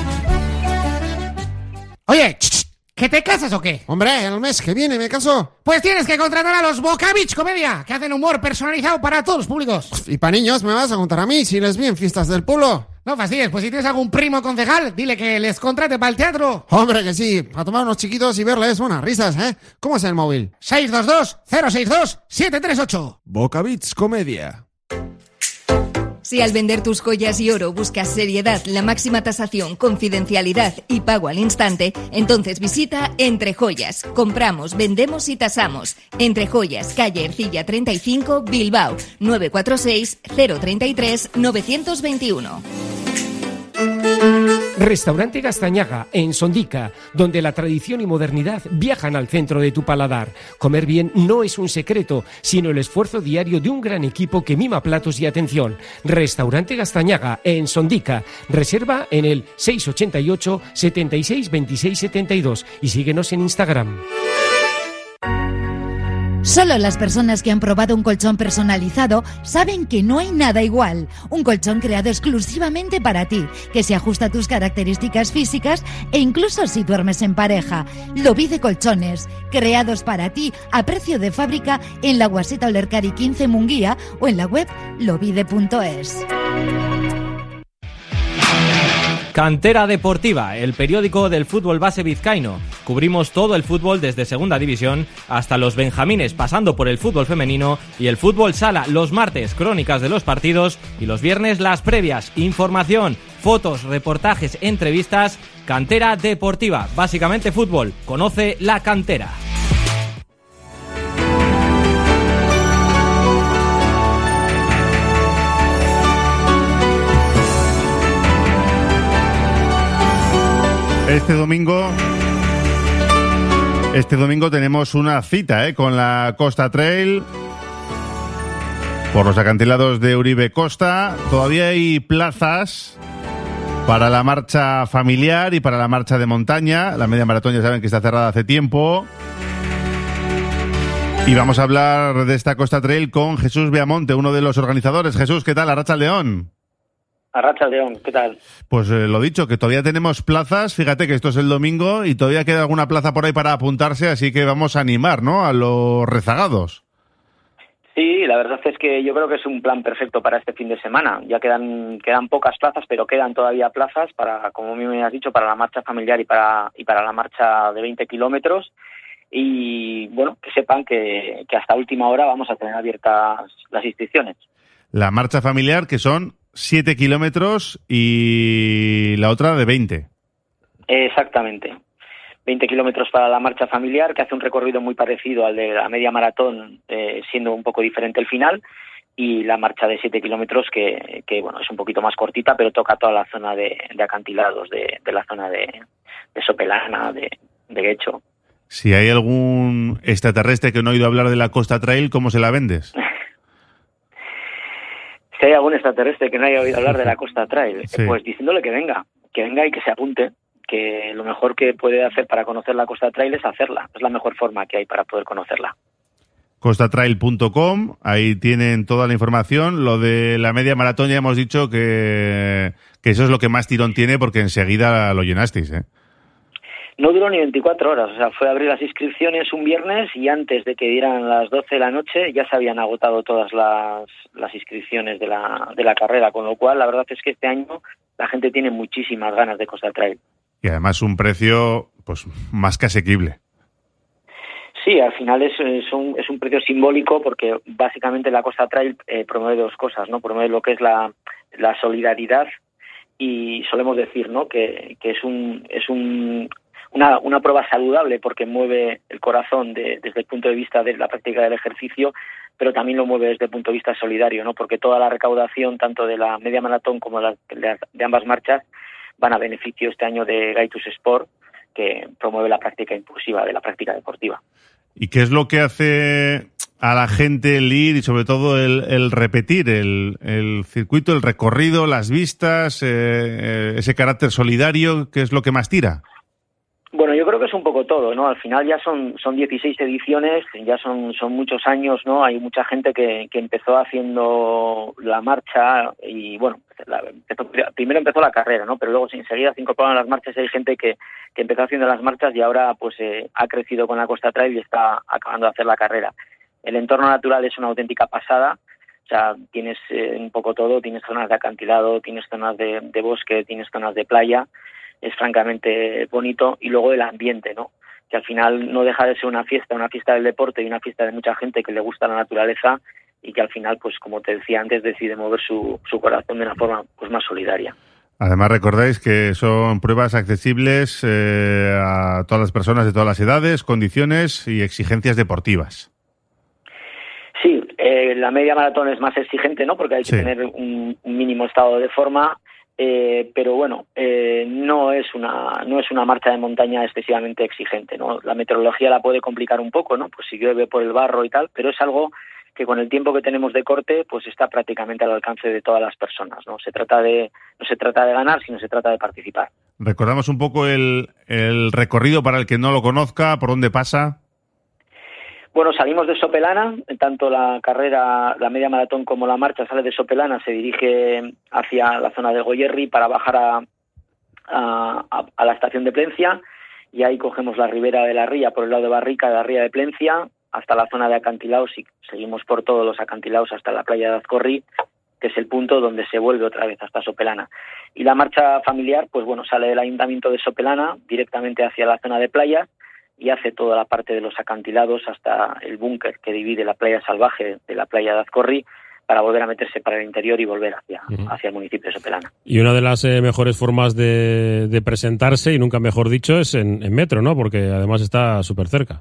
Oye, ¿que te casas o qué? Hombre, el mes que viene me caso. Pues tienes que contratar a los Boca Beach Comedia, que hacen humor personalizado para todos los públicos. Y para niños me vas a contar a mí si les vi en fiestas del pueblo. No fastidies, pues si tienes algún primo concejal, dile que les contrate para el teatro. Hombre, que sí, para tomar unos chiquitos y verles buenas risas, ¿Cómo es el móvil? 622-062-738. Boca Beach Comedia. Si al vender tus joyas y oro buscas seriedad, la máxima tasación, confidencialidad y pago al instante, entonces visita Entre Joyas. Compramos, vendemos y tasamos. Entre Joyas, calle Ercilla 35, Bilbao, 946 033 921. Restaurante Gastañaga, en Sondica, donde la tradición y modernidad viajan al centro de tu paladar. Comer bien no es un secreto, sino el esfuerzo diario de un gran equipo que mima platos y atención. Restaurante Gastañaga, en Sondica. Reserva en el 688 76 26 72 y síguenos en Instagram. Solo las personas que han probado un colchón personalizado saben que no hay nada igual. Un colchón creado exclusivamente para ti, que se ajusta a tus características físicas e incluso si duermes en pareja. Lovide Colchones, creados para ti a precio de fábrica en la Guaseta Olercari 15 Munguía o en la web lovide.es. Cantera Deportiva, el periódico del fútbol base vizcaíno. Cubrimos todo el fútbol desde segunda división hasta los benjamines, pasando por el fútbol femenino y el fútbol sala. Los martes, crónicas de los partidos y los viernes, las previas. Información, fotos, reportajes, entrevistas. Cantera Deportiva, básicamente fútbol. Conoce la cantera. Este domingo tenemos una cita con la Costa Trail por los acantilados de Uribe Costa. Todavía hay plazas para la marcha familiar y para la marcha de montaña. La media maratón ya saben que está cerrada hace tiempo. Y vamos a hablar de esta Costa Trail con Jesús Beamonte, uno de los organizadores. Jesús, ¿qué tal? Arratsaldeón. Arratsaldeon, ¿qué tal? Pues lo dicho, que todavía tenemos plazas. Fíjate que esto es el domingo y todavía queda alguna plaza por ahí para apuntarse, así que vamos a animar, ¿no?, a los rezagados. Sí, la verdad es que yo creo que es un plan perfecto para este fin de semana. Ya quedan pocas plazas, pero quedan todavía plazas para, como me has dicho, para la marcha familiar y para la marcha de 20 kilómetros. Y bueno, que sepan que hasta última hora vamos a tener abiertas las inscripciones. La marcha familiar, que son 7 kilómetros, y la otra de 20. Exactamente. 20 kilómetros para la marcha familiar, que hace un recorrido muy parecido al de la media maratón, siendo un poco diferente el final, y la marcha de 7 kilómetros que bueno, es un poquito más cortita, pero toca toda la zona de acantilados, de la zona de Sopelana, de Guecho. Si hay algún extraterrestre que no ha oído hablar de la Costa Trail, ¿cómo se la vendes? Si hay algún extraterrestre que no haya oído hablar de la Costa Trail, Sí. Pues diciéndole que venga y que se apunte, que lo mejor que puede hacer para conocer la Costa Trail es hacerla. Es la mejor forma que hay para poder conocerla. Costatrail.com, ahí tienen toda la información. Lo de la media maratón ya hemos dicho que eso es lo que más tirón tiene, porque enseguida lo llenasteis, ¿eh? No duró ni 24 horas, o sea, fue abrir las inscripciones un viernes y antes de que dieran las 12 de la noche ya se habían agotado todas las inscripciones de la carrera, con lo cual la verdad es que este año la gente tiene muchísimas ganas de Costa Trail. Y además un precio pues más que asequible. Sí, al final es un precio simbólico, porque básicamente la Costa Trail promueve dos cosas, ¿no? Promueve lo que es la solidaridad, y solemos decir, ¿no?, que es una prueba saludable, porque mueve el corazón desde el punto de vista de la práctica del ejercicio, pero también lo mueve desde el punto de vista solidario, ¿no?, porque toda la recaudación, tanto de la media maratón como de ambas marchas, van a beneficio este año de Gaitus Sport, que promueve la práctica impulsiva de la práctica deportiva. ¿Y qué es lo que hace a la gente el ir y sobre todo el repetir el circuito, el recorrido, las vistas, ese carácter solidario? ¿Qué es lo que más tira? Bueno, yo creo que es un poco todo, ¿no? Al final ya son 16 ediciones, ya son muchos años, ¿no? Hay mucha gente que empezó haciendo la marcha y, bueno, primero empezó la carrera, ¿no? Pero luego enseguida se incorporaron las marchas, y hay gente que empezó haciendo las marchas y ahora pues ha crecido con la Costa Trail y está acabando de hacer la carrera. El entorno natural es una auténtica pasada. O sea, tienes un poco todo, tienes zonas de acantilado, tienes zonas de bosque, tienes zonas de playa. Es francamente bonito, y luego el ambiente, ¿no?, que al final no deja de ser una fiesta del deporte y una fiesta de mucha gente que le gusta la naturaleza, y que al final, pues como te decía antes, decide mover su corazón de una forma pues más solidaria. Además, recordáis que son pruebas accesibles a todas las personas de todas las edades, condiciones y exigencias deportivas. Sí, la media maratón es más exigente, ¿no?, porque hay que tener un mínimo estado de forma. Pero bueno, no es una marcha de montaña excesivamente exigente, ¿no? La meteorología la puede complicar un poco, ¿no?, pues si llueve por el barro y tal, pero es algo que con el tiempo que tenemos de corte pues está prácticamente al alcance de todas las personas, ¿no? No se trata de ganar, sino se trata de participar. Recordamos un poco el recorrido para el que no lo conozca, por dónde pasa. Bueno, salimos de Sopelana, tanto la carrera, la media maratón como la marcha sale de Sopelana, se dirige hacia la zona de Goierri para bajar a la estación de Plencia, y ahí cogemos la ribera de la ría por el lado de Barrica, de la ría de Plencia, hasta la zona de acantilados, y seguimos por todos los acantilados hasta la playa de Azcorri, que es el punto donde se vuelve otra vez hasta Sopelana. Y la marcha familiar, pues bueno, sale del ayuntamiento de Sopelana directamente hacia la zona de playa, y hace toda la parte de los acantilados hasta el búnker que divide la playa salvaje de la playa de Azcorri, para volver a meterse para el interior y volver hacia el municipio de Sopelana. Y una de las mejores formas de presentarse, y nunca mejor dicho, es en metro, ¿no?, porque además está súper cerca.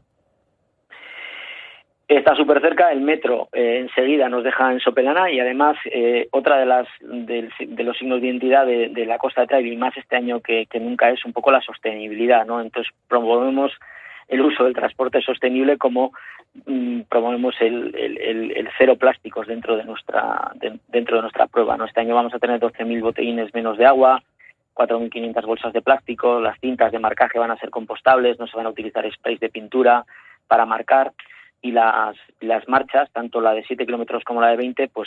Está súper cerca, el metro enseguida nos deja en Sopelana, y además otra de los signos de identidad de la Costa Trail, y más este año que nunca, es un poco la sostenibilidad, ¿no? Entonces promovemos el uso del transporte sostenible, como promovemos el cero plásticos dentro de nuestra prueba, ¿no? Este año vamos a tener 12.000 botellines menos de agua, 4.500 bolsas de plástico, las cintas de marcaje van a ser compostables, no se van a utilizar sprays de pintura para marcar, y las marchas, tanto la de 7 kilómetros como la de 20, pues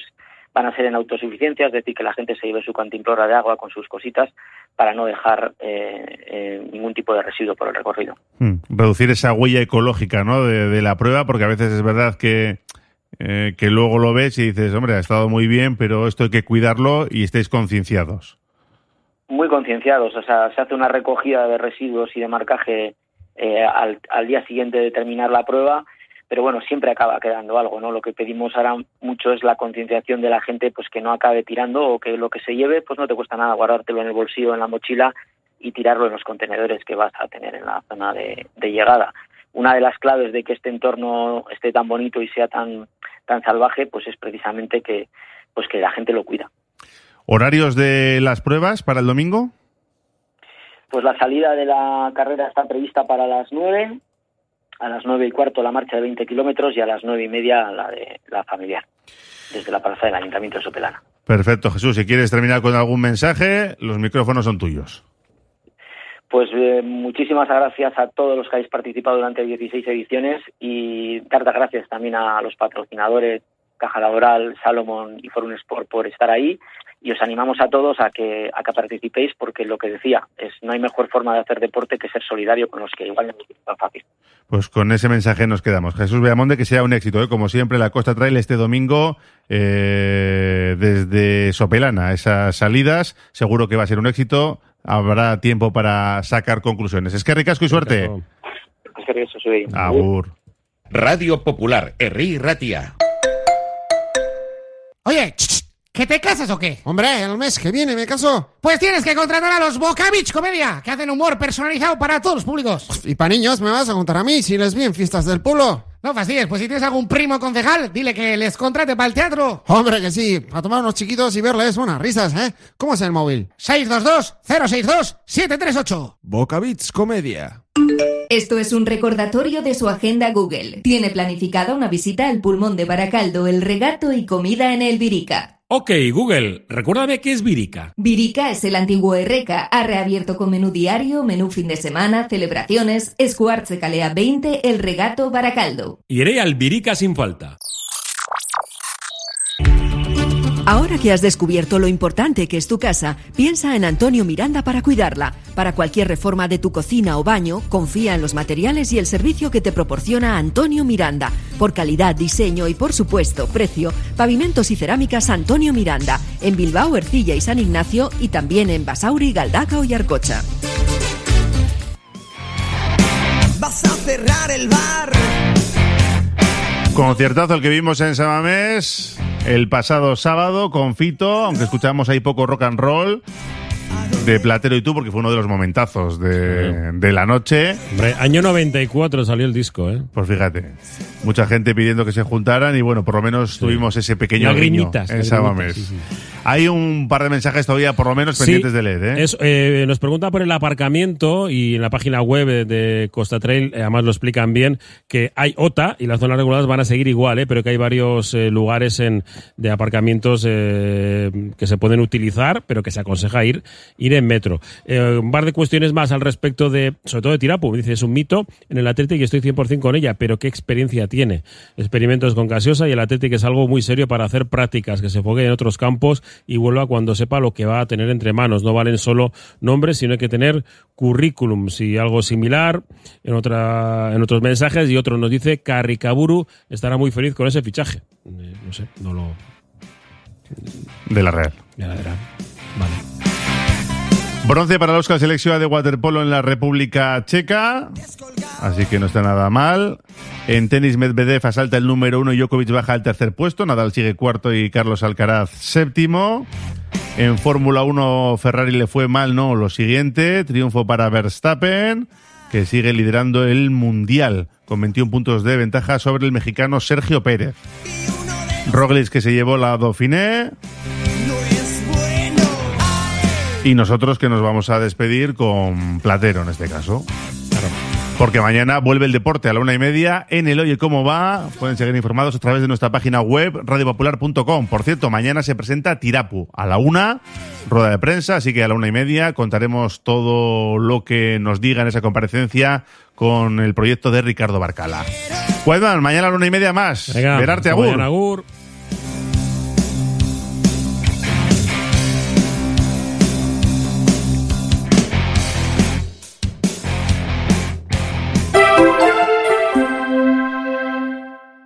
van a ser en autosuficiencia, es decir, que la gente se lleve su cantimplora de agua con sus cositas para no dejar ningún tipo de residuo por el recorrido. Reducir esa huella ecológica, ¿no?, de la prueba, porque a veces es verdad que luego lo ves y dices, hombre, ha estado muy bien, pero esto hay que cuidarlo, y estáis concienciados. Muy concienciados, o sea, se hace una recogida de residuos y de marcaje al día siguiente de terminar la prueba, pero bueno, siempre acaba quedando algo, ¿no? Lo que pedimos ahora mucho es la concienciación de la gente, pues que no acabe tirando, o que lo que se lleve, pues no te cuesta nada guardártelo en el bolsillo, en la mochila, y tirarlo en los contenedores que vas a tener en la zona de llegada. Una de las claves de que este entorno esté tan bonito y sea tan salvaje, pues es precisamente que la gente lo cuida. ¿Horarios de las pruebas para el domingo? Pues la salida de la carrera está prevista para las 9, a las 9:15 la marcha de 20 kilómetros y a las 9:30 la de la familiar, desde la plaza del Ayuntamiento de Sopelana. Perfecto, Jesús. Si quieres terminar con algún mensaje, los micrófonos son tuyos. Pues muchísimas gracias a todos los que habéis participado durante 16 ediciones, y dar las gracias también a los patrocinadores Caja Laboral, Salomon y Forum Sport por estar ahí, y os animamos a todos a que participéis, porque lo que decía es, no hay mejor forma de hacer deporte que ser solidario con los que igual no es tan fácil. Pues con ese mensaje nos quedamos. Jesús Beamonde, que sea un éxito, como siempre, la Costa Trail este domingo desde Sopelana. Esas salidas seguro que va a ser un éxito. Habrá tiempo para sacar conclusiones. Es que ricasco y suerte. Es que eso soy. Agur. Radio Popular, Herri Ratia. Oye, ¿que te casas o qué? Hombre, el mes que viene me caso. Pues tienes que contratar a los Bocavich Comedia, que hacen humor personalizado para todos los públicos. Y para niños me vas a contar a mí si les vi en fiestas del pueblo. No fastidies, pues si tienes algún primo concejal, dile que les contrate para el teatro. Hombre, que sí, a tomar unos chiquitos y verles unas risas, ¿eh? ¿Cómo es el móvil? 622-062-738. Bocavich Comedia. Esto es un recordatorio de su agenda Google. Tiene planificada una visita al Pulmón de Baracaldo, el regato y comida en el Virica. Ok, Google, recuérdame qué es Virica. Virica es el antiguo Erreca. Ha reabierto con menú diario, menú fin de semana, celebraciones, Escuartze Calea 20, el regato Baracaldo. Iré al Virica sin falta. Ahora que has descubierto lo importante que es tu casa, piensa en Antonio Miranda para cuidarla. Para cualquier reforma de tu cocina o baño, confía en los materiales y el servicio que te proporciona Antonio Miranda. Por calidad, diseño y, por supuesto, precio, pavimentos y cerámicas Antonio Miranda. En Bilbao, Ercilla y San Ignacio, y también en Basauri, Galdacao y Arcocha. Vas a cerrar el bar. Conciertazo el que vimos en San Mamés el pasado sábado con Fito, aunque escuchamos ahí poco rock and roll, de Platero y tú, porque fue uno de los momentazos de la noche. Hombre, año 94 salió el disco, ¿eh? Pues fíjate, mucha gente pidiendo que se juntaran y bueno, por lo menos tuvimos ese pequeño guiño en San Mamés. Sí. Hay un par de mensajes todavía, por lo menos, pendientes de leer, ¿eh? Nos pregunta por el aparcamiento, y en la página web de Costa Trail, además lo explican bien, que hay OTA y las zonas reguladas van a seguir igual, pero que hay varios lugares de aparcamientos que se pueden utilizar, pero que se aconseja ir en metro. Un par de cuestiones más al respecto sobre todo de Tirapu. Dice, es un mito en el Athletic y estoy 100% con ella, pero ¿qué experiencia tiene? Experimentos con gaseosa, y el Athletic es algo muy serio para hacer prácticas, que se fogue en otros campos y vuelva cuando sepa lo que va a tener entre manos. No valen solo nombres, sino hay que tener currículums, y algo similar en otros mensajes. Y otro nos dice, Carricaburu estará muy feliz con ese fichaje. No sé, no lo... De la Real. Vale. Bronce para la Euskal Selección de waterpolo en la República Checa, así que no está nada mal. En tenis, Medvedev asalta el número 1 y Djokovic baja al tercer puesto. Nadal sigue cuarto y Carlos Alcaraz séptimo. En Fórmula 1, Ferrari le fue mal, no, lo siguiente. Triunfo para Verstappen, que sigue liderando el Mundial con 21 puntos de ventaja sobre el mexicano Sergio Pérez. Roglic, que se llevó la Dauphiné. Y nosotros, que nos vamos a despedir con Platero, en este caso. Claro. Porque mañana vuelve el deporte a la 1:30 en el Oye Cómo Va. Pueden seguir informados a través de nuestra página web, radiopopular.com. Por cierto, mañana se presenta Tirapu a la 1, rueda de prensa, así que a la 1:30 contaremos todo lo que nos diga en esa comparecencia con el proyecto de Ricardo Barcala. Pues mañana a la 1:30 más. Venga, Verarte, agur. Mañana, agur.